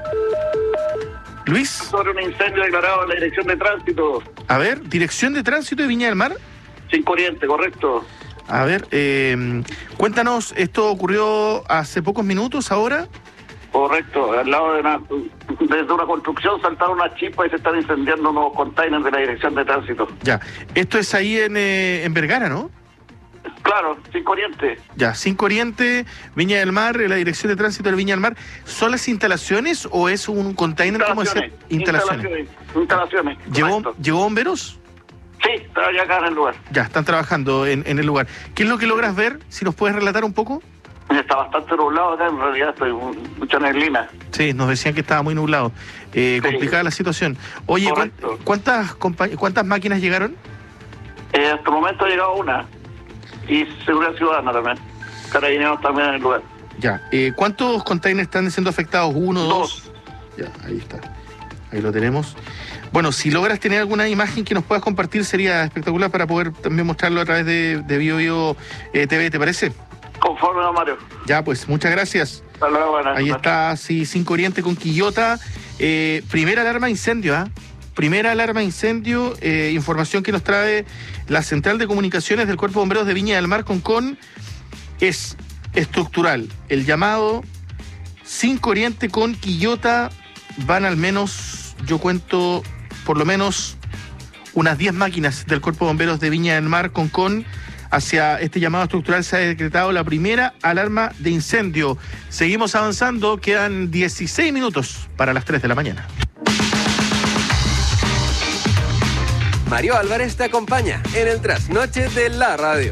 Luis. Sobre un incendio declarado en la dirección de tránsito. A ver, dirección de tránsito de Viña del Mar. Cinco Oriente, correcto. A ver, eh, cuéntanos, ¿esto ocurrió hace pocos minutos ahora? Correcto, al lado de una, desde una construcción saltaron unas chispas y se están incendiando unos containers de la dirección de tránsito. Ya, esto es ahí en, eh, en Vergara, ¿no? Claro, Cinco Oriente. Ya, Cinco Oriente, Viña del Mar, la dirección de tránsito de Viña del Mar. ¿Son las instalaciones o es un container? ¿Cómo es? Instalaciones. Instalaciones. Instalaciones. ¿Llegó, ¿Llegó bomberos? Sí, está ya acá en el lugar. Ya, están trabajando en, en el lugar. ¿Qué es lo que logras ver? Si nos puedes relatar un poco. Está bastante nublado acá, en realidad estoy mucha neblina. Sí, nos decían que estaba muy nublado. Eh, sí. Complicada la situación. Oye, Correcto. ¿cuántas, ¿cuántas máquinas llegaron? Eh, hasta el momento ha llegado una. y seguridad ciudadana también. Carabineros también en el lugar. Ya. Eh, ¿Cuántos containers están siendo afectados? ¿Uno, dos? Dos. Ya, ahí está. Ahí lo tenemos. Bueno, si logras tener alguna imagen que nos puedas compartir, sería espectacular para poder también mostrarlo a través de, de Bio Bio eh, T V, ¿te parece? Conforme, don Mario. Ya, pues, muchas gracias. Hasta luego, buenas. Ahí está, sí, cinco Oriente con Quillota. Eh, primera alarma incendio, ¿ah? ¿eh? Primera alarma incendio, eh, información que nos trae la Central de Comunicaciones del Cuerpo de Bomberos de Viña del Mar, Concón, es estructural. El llamado cinco Oriente con Quillota, van al menos, yo cuento, por lo menos unas diez máquinas del Cuerpo de Bomberos de Viña del Mar, Concón. Hacia este llamado estructural se ha decretado la primera alarma de incendio. Seguimos avanzando, quedan dieciséis minutos para las tres de la mañana. Mario Álvarez te acompaña en el trasnoche de la radio.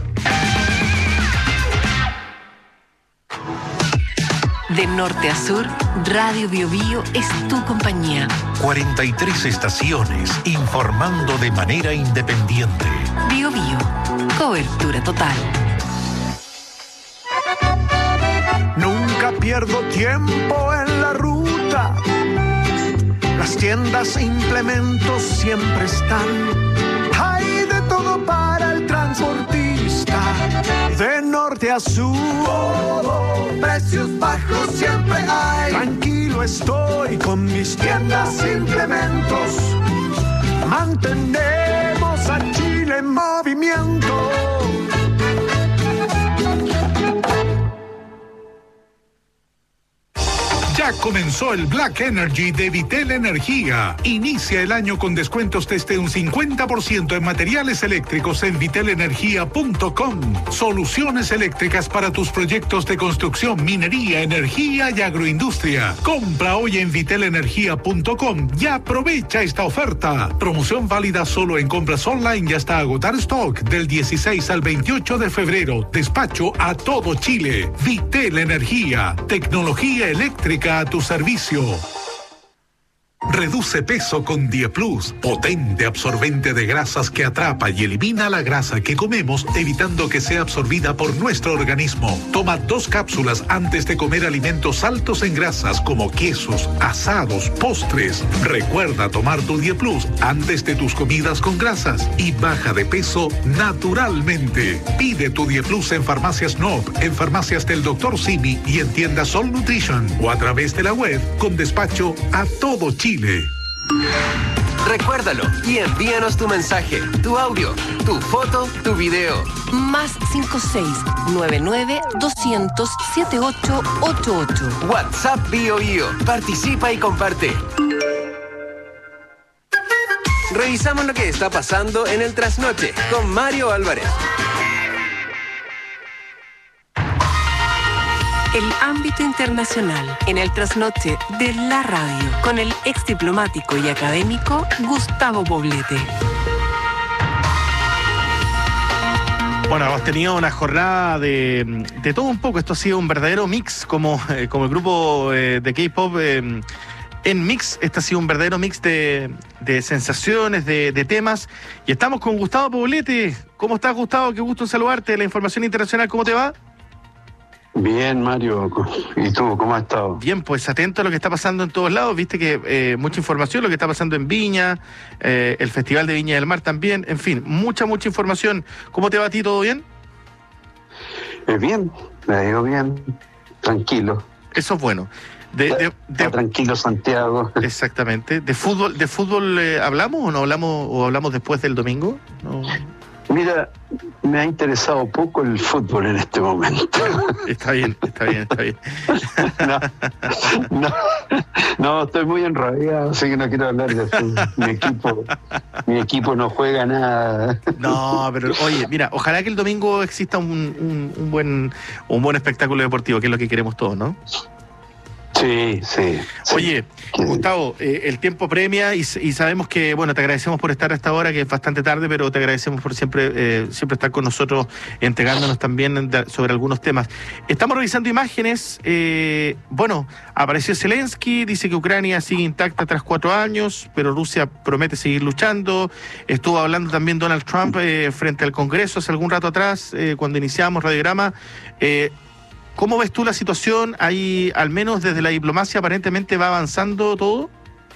De norte a sur, Radio Bio Bio es tu compañía. cuarenta y tres estaciones informando de manera independiente. Bio Bio, cobertura total. Nunca pierdo tiempo en la ruta. Las tiendas e implementos siempre están. Hay de todo para el transportista. De norte a sur, precios bajos siempre hay. Tranquilo estoy con mis tiendas e implementos. Mantenemos a Chile en movimiento. Ya comenzó el Black Energy de Vitel Energía. Inicia el año con descuentos desde un cincuenta por ciento en materiales eléctricos en vitel energía punto com. Soluciones eléctricas para tus proyectos de construcción, minería, energía y agroindustria. Compra hoy en vitel energía punto com y aprovecha esta oferta. Promoción válida solo en compras online y hasta agotar stock del dieciséis al veintiocho de febrero. Despacho a todo Chile. Vitel Energía. Tecnología eléctrica a tu servicio. Reduce peso con Dieplus, potente absorbente de grasas que atrapa y elimina la grasa que comemos, evitando que sea absorbida por nuestro organismo. Toma dos cápsulas antes de comer alimentos altos en grasas como quesos, asados, postres. Recuerda tomar tu Dieplus antes de tus comidas con grasas y baja de peso naturalmente. Pide tu Dieplus en Farmacias N O P, en farmacias del doctor Simi y en tiendas Sol Nutrition o a través de la web con despacho a todo Chile. Recuérdalo y envíanos tu mensaje, tu audio, tu foto, tu video. Más cinco seis nueve nueve dos cero cero siete ocho ocho ocho. WhatsApp Bio Bio. Participa y comparte. Revisamos lo que está pasando en el trasnoche con Mario Álvarez. El ámbito internacional en el trasnoche de la radio con el ex diplomático y académico Gustavo Poblete. Bueno, hemos tenido una jornada de, de todo un poco. Esto ha sido un verdadero mix, como, eh, como el grupo eh, de K-pop eh, en mix. Este ha sido un verdadero mix de, de sensaciones, de, de temas. Y estamos con Gustavo Poblete. ¿Cómo estás, Gustavo? Qué gusto en saludarte. La información internacional, ¿cómo te va? Bien, Mario. ¿Y tú, cómo has estado? Bien, pues atento a lo que está pasando en todos lados. Viste que eh, mucha información, lo que está pasando en Viña, eh, el Festival de Viña del Mar también. En fin, mucha, mucha información. ¿Cómo te va a ti? ¿Todo bien? Eh, bien, me ha ido bien. Tranquilo. Eso es bueno. De, de, de, tranquilo, Santiago. Exactamente. ¿De fútbol, de fútbol eh, hablamos o no hablamos o hablamos después del domingo? No. Mira, me ha interesado poco el fútbol en este momento. Está bien, está bien, está bien. No, no, no, estoy muy enrabiado, así que no quiero hablar de eso. Mi equipo, mi equipo no juega nada. No, pero oye, mira, ojalá que el domingo exista un, un, un buen un buen espectáculo deportivo, que es lo que queremos todos, ¿no? Sí, sí. Oye, sí. Gustavo, eh, el tiempo premia y, y sabemos que, bueno, te agradecemos por estar a esta hora, que es bastante tarde, pero te agradecemos por siempre eh, siempre estar con nosotros, entregándonos también de, sobre algunos temas. Estamos revisando imágenes. Eh, bueno, apareció Zelensky, dice que Ucrania sigue intacta tras cuatro años, pero Rusia promete seguir luchando. Estuvo hablando también Donald Trump eh, frente al Congreso hace algún rato atrás, eh, cuando iniciamos Radiograma. Eh, ¿Cómo ves tú la situación? Ahí, al menos desde la diplomacia, aparentemente va avanzando todo.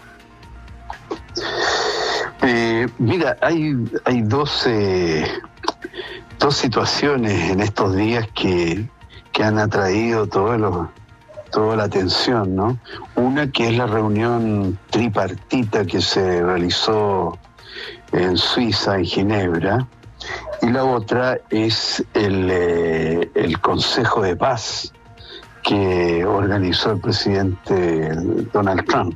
Eh, mira, hay, hay dos, eh, dos situaciones en estos días que, que han atraído todo lo, toda la atención, ¿no? Una que es la reunión tripartita que se realizó en Suiza, en Ginebra, y la otra es el, eh, el Consejo de Paz que organizó el presidente Donald Trump.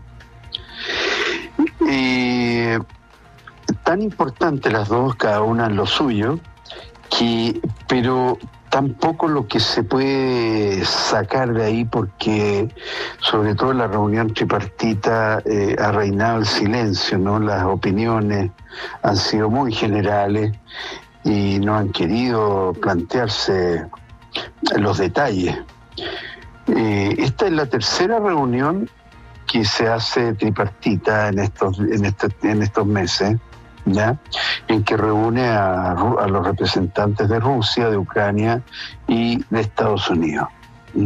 Y tan importantes las dos, cada una en lo suyo, que, pero tampoco lo que se puede sacar de ahí, porque sobre todo en la reunión tripartita eh, ha reinado el silencio, ¿no? Las opiniones han sido muy generales y no han querido plantearse los detalles. Eh, esta es la tercera reunión que se hace tripartita en estos, en este, en estos meses, ¿ya? En que reúne a, a los representantes de Rusia, de Ucrania y de Estados Unidos. ¿Mm?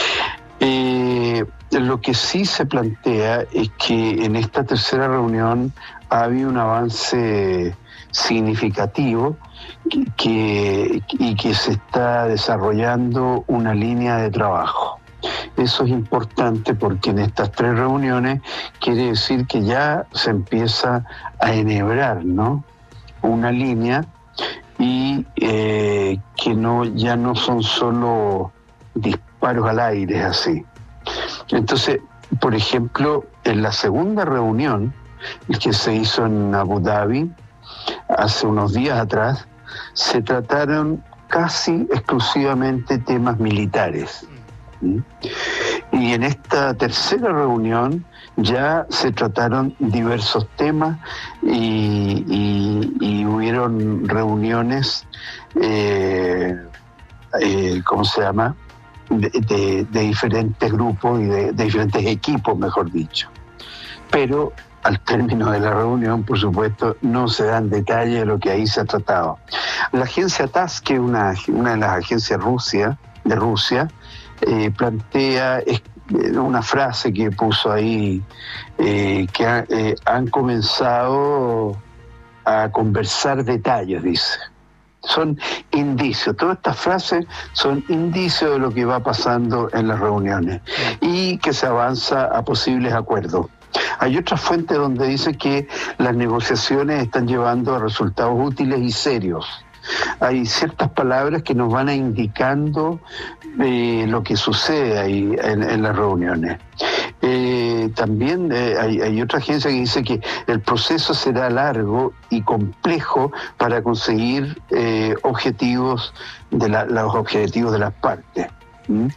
Eh, lo que sí se plantea es que en esta tercera reunión ha habido un avance significativo que, que, y que se está desarrollando una línea de trabajo. Eso es importante porque en estas tres reuniones quiere decir que ya se empieza a enhebrar, ¿no?, una línea y eh, que no ya no son solo disparos al aire así. Entonces, por ejemplo, en la segunda reunión que se hizo en Abu Dhabi hace unos días atrás, se trataron casi exclusivamente temas militares. ¿Mm? Y en esta tercera reunión ya se trataron diversos temas y, y, y hubieron reuniones, eh, eh, ¿cómo se llama?, de, de, de diferentes grupos y de, de diferentes equipos, mejor dicho. Pero al término de la reunión, por supuesto, no se dan detalles de lo que ahí se ha tratado. La agencia T A S S, que es una, una de las agencias Rusia, de Rusia, eh, plantea es, eh, una frase que puso ahí, eh, que ha, eh, han comenzado a conversar detalles, dice. Son indicios, todas estas frases son indicios de lo que va pasando en las reuniones y que se avanza a posibles acuerdos. Hay otra fuente donde dice que las negociaciones están llevando a resultados útiles y serios. Hay ciertas palabras que nos van a indicando eh, lo que sucede ahí en, en las reuniones. Eh, también eh, hay, hay otra agencia que dice que el proceso será largo y complejo para conseguir eh, objetivos de la, los objetivos de las partes. ¿Mm?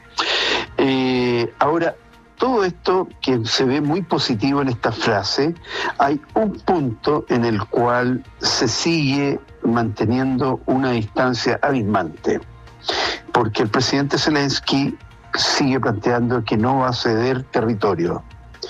Eh, ahora, todo esto que se ve muy positivo en esta frase, hay un punto en el cual se sigue manteniendo una distancia abismante, porque el presidente Zelensky sigue planteando que no va a ceder territorio.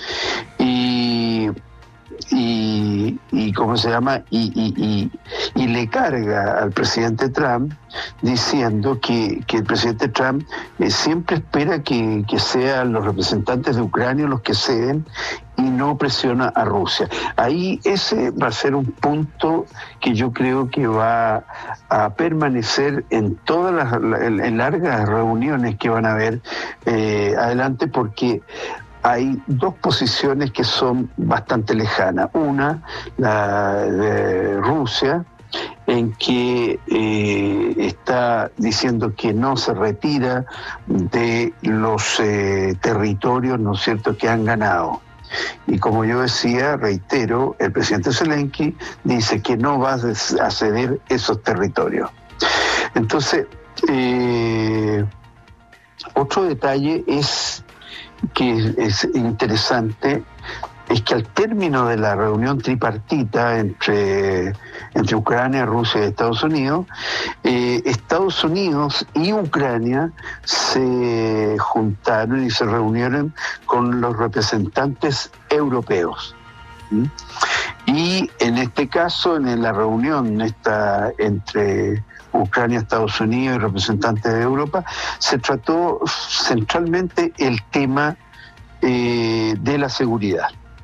Y, y, y ¿cómo se llama? Y, y, y, y le carga al presidente Trump diciendo que, que el presidente Trump eh, siempre espera que, que sean los representantes de Ucrania los que ceden y no presiona a Rusia. Ahí ese va a ser un punto que yo creo que va a permanecer en todas las en, en largas reuniones que van a haber eh, adelante, porque hay dos posiciones que son bastante lejanas. Una, la de Rusia, en que eh, está diciendo que no se retira de los eh, territorios, ¿no es cierto?, que han ganado. Y como yo decía, reitero, el presidente Zelensky dice que no va a ceder esos territorios. Entonces, eh, otro detalle es que es, es interesante es que al término de la reunión tripartita entre, entre Ucrania, Rusia y Estados Unidos, eh, Estados Unidos y Ucrania se juntaron y se reunieron con los representantes europeos. ¿Mm? Y en este caso, en la reunión esta entre Ucrania, Estados Unidos y representantes de Europa, se trató centralmente el tema eh, de la seguridad.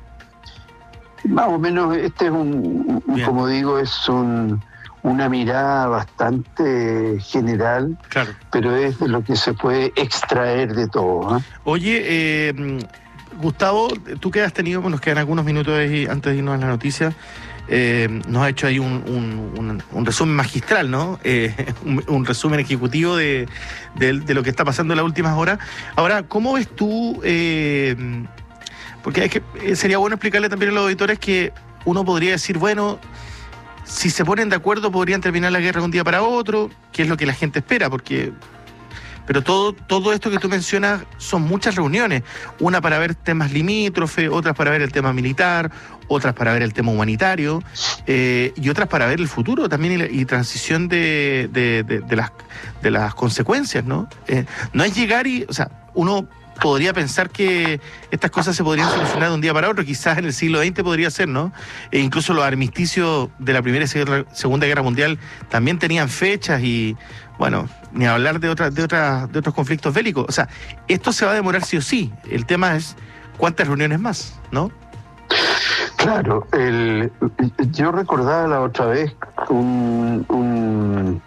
Más o menos este es un, un como digo, es un, una mirada bastante general, claro, pero es de lo que se puede extraer de todo, ¿eh? Oye, eh, Gustavo, tú que has tenido, nos quedan algunos minutos ahí antes de irnos a la noticia, eh, nos ha hecho ahí un, un, un, un resumen magistral, ¿no? Eh, un, un resumen ejecutivo de, de, de lo que está pasando en las últimas horas. Ahora, ¿cómo ves tú? Eh, porque es que sería bueno explicarle también a los auditores que uno podría decir, bueno, si se ponen de acuerdo podrían terminar la guerra de un día para otro, que es lo que la gente espera, porque... Pero todo, todo esto que tú mencionas son muchas reuniones, una para ver temas limítrofes, otras para ver el tema militar, otras para ver el tema humanitario, eh, y otras para ver el futuro también y, y transición de, de, de, de, las, de las consecuencias, ¿no? Eh, no es llegar y, o sea, uno podría pensar que estas cosas se podrían solucionar de un día para otro, quizás en el siglo veinte podría ser, ¿no? E incluso los armisticios de la Primera y Segunda Guerra Mundial también tenían fechas y, bueno, ni hablar de otras de otras de otros conflictos bélicos. O sea, esto se va a demorar sí o sí. El tema es cuántas reuniones más, ¿no? Claro, el, yo recordaba la otra vez un, un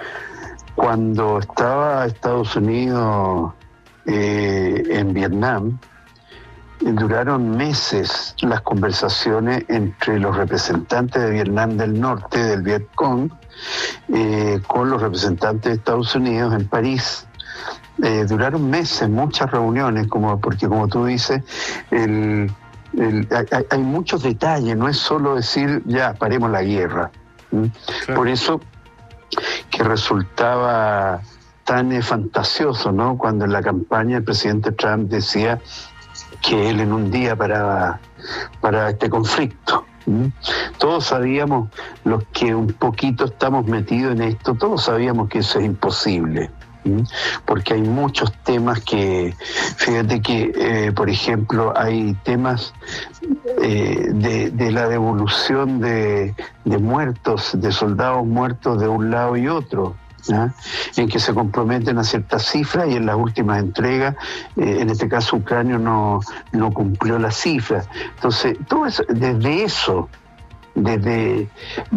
cuando estaba Estados Unidos eh, en Vietnam, duraron meses las conversaciones entre los representantes de Vietnam del Norte, del Vietcong, eh, con los representantes de Estados Unidos en París. Eh, duraron meses, muchas reuniones, como porque como tú dices, el, el, hay, hay muchos detalles, no es solo decir ya paremos la guerra. ¿Mm? Claro. Por eso que resultaba tan eh, fantasioso, ¿no? Cuando en la campaña el presidente Trump decía que él en un día paraba para este conflicto. ¿Mm? Todos sabíamos, los que un poquito estamos metidos en esto, todos sabíamos que eso es imposible. ¿Mm? Porque hay muchos temas que, fíjate que, eh, por ejemplo, hay temas eh, de, de la devolución de, de muertos, de soldados muertos de un lado y otro, ¿ah? En que se comprometen a ciertas cifras y en las últimas entregas, eh, en este caso Ucrania no, no cumplió las cifras. Entonces, todo eso, desde eso, desde,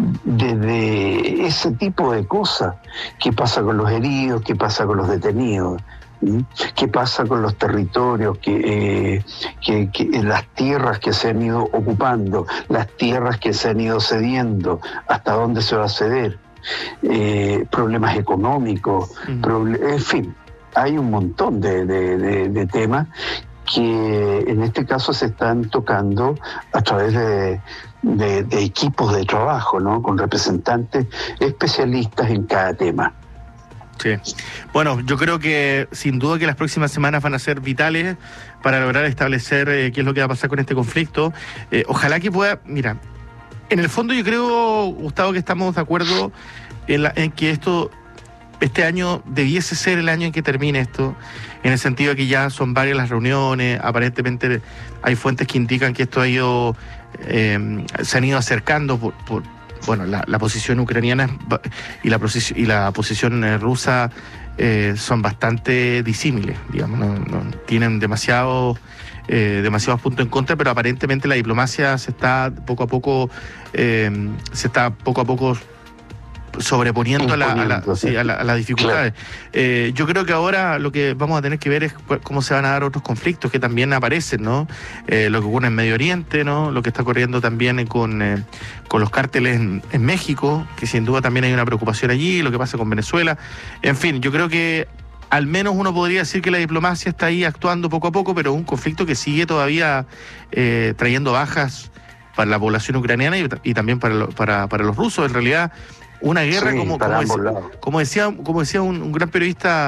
desde ese tipo de cosas, qué pasa con los heridos, qué pasa con los detenidos, ¿sí? ¿Qué pasa con los territorios, que, eh, que, que las tierras que se han ido ocupando, las tierras que se han ido cediendo, hasta dónde se va a ceder? Eh, problemas económicos, mm. proble- en fin, hay un montón de, de, de, de temas que en este caso se están tocando a través de, de, de equipos de trabajo, ¿no? Con representantes especialistas en cada tema. Sí. Bueno, yo creo que sin duda que las próximas semanas van a ser vitales para lograr establecer eh, qué es lo que va a pasar con este conflicto. Eh, ojalá que pueda, mira, en el fondo yo creo, Gustavo, que estamos de acuerdo en, la, en que esto, este año debiese ser el año en que termine esto, en el sentido de que ya son varias las reuniones, aparentemente hay fuentes que indican que esto ha ido, eh, se han ido acercando por, por bueno, la, la posición ucraniana y la, posición, y la posición eh, rusa eh, son bastante disímiles, digamos, no, no tienen demasiado... Eh, demasiados puntos en contra, pero aparentemente la diplomacia se está poco a poco eh, se está poco a poco sobreponiendo a la, a, la, sí, a, la, a las dificultades. Claro. Eh, yo creo que ahora lo que vamos a tener que ver es cómo se van a dar otros conflictos que también aparecen, ¿no? Eh, lo que ocurre en Medio Oriente, ¿no? Lo que está ocurriendo también con, eh, con los cárteles en, en México, que sin duda también hay una preocupación allí, lo que pasa con Venezuela. En fin, yo creo que al menos uno podría decir que la diplomacia está ahí actuando poco a poco, pero un conflicto que sigue todavía eh, trayendo bajas para la población ucraniana y, y también para, lo, para, para los rusos. En realidad, una guerra, sí, como, como, decía, como decía como decía un, un gran periodista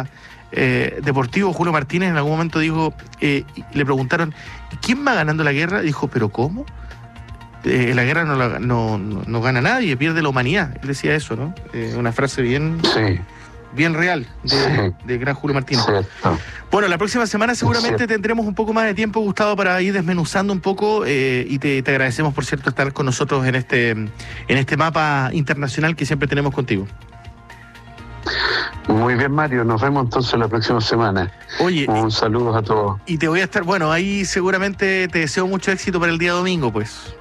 eh, deportivo, Julio Martínez, en algún momento dijo, eh, le preguntaron, ¿quién va ganando la guerra? Dijo, ¿pero cómo? Eh, la guerra no, la, no, no, no gana nadie, pierde la humanidad. Él decía eso, ¿no? Eh, una frase bien... Sí. bien real de, sí. de gran Julio Martínez. Cierto. Bueno, la próxima semana seguramente Cierto. tendremos un poco más de tiempo, Gustavo, para ir desmenuzando un poco eh, y te, te agradecemos, por cierto, estar con nosotros en este, en este mapa internacional que siempre tenemos contigo. Muy bien, Mario, nos vemos entonces la próxima semana. Oye, un saludo a todos. Y te voy a estar, bueno, ahí seguramente te deseo mucho éxito para el día domingo, pues.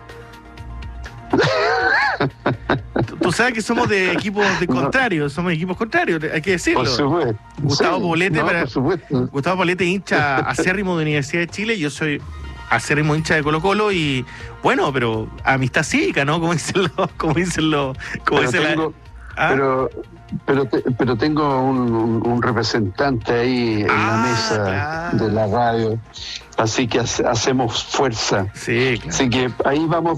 Tú sabes que somos de equipos de contrarios, somos equipos contrarios, hay que decirlo. Por supuesto. Gustavo Sí, Poblete, no, para, por supuesto. Gustavo Poblete, hincha acérrimo de Universidad de Chile, yo soy acérrimo hincha de Colo Colo y bueno, pero amistad cívica, ¿no? Como dicen los, como dicen los, como Pero dicen tengo, la, ¿ah? pero, pero, te- pero tengo un, un- un representante ahí en Ah, la mesa claro. de la radio, así que hace- hacemos fuerza. Sí, claro. Así que ahí vamos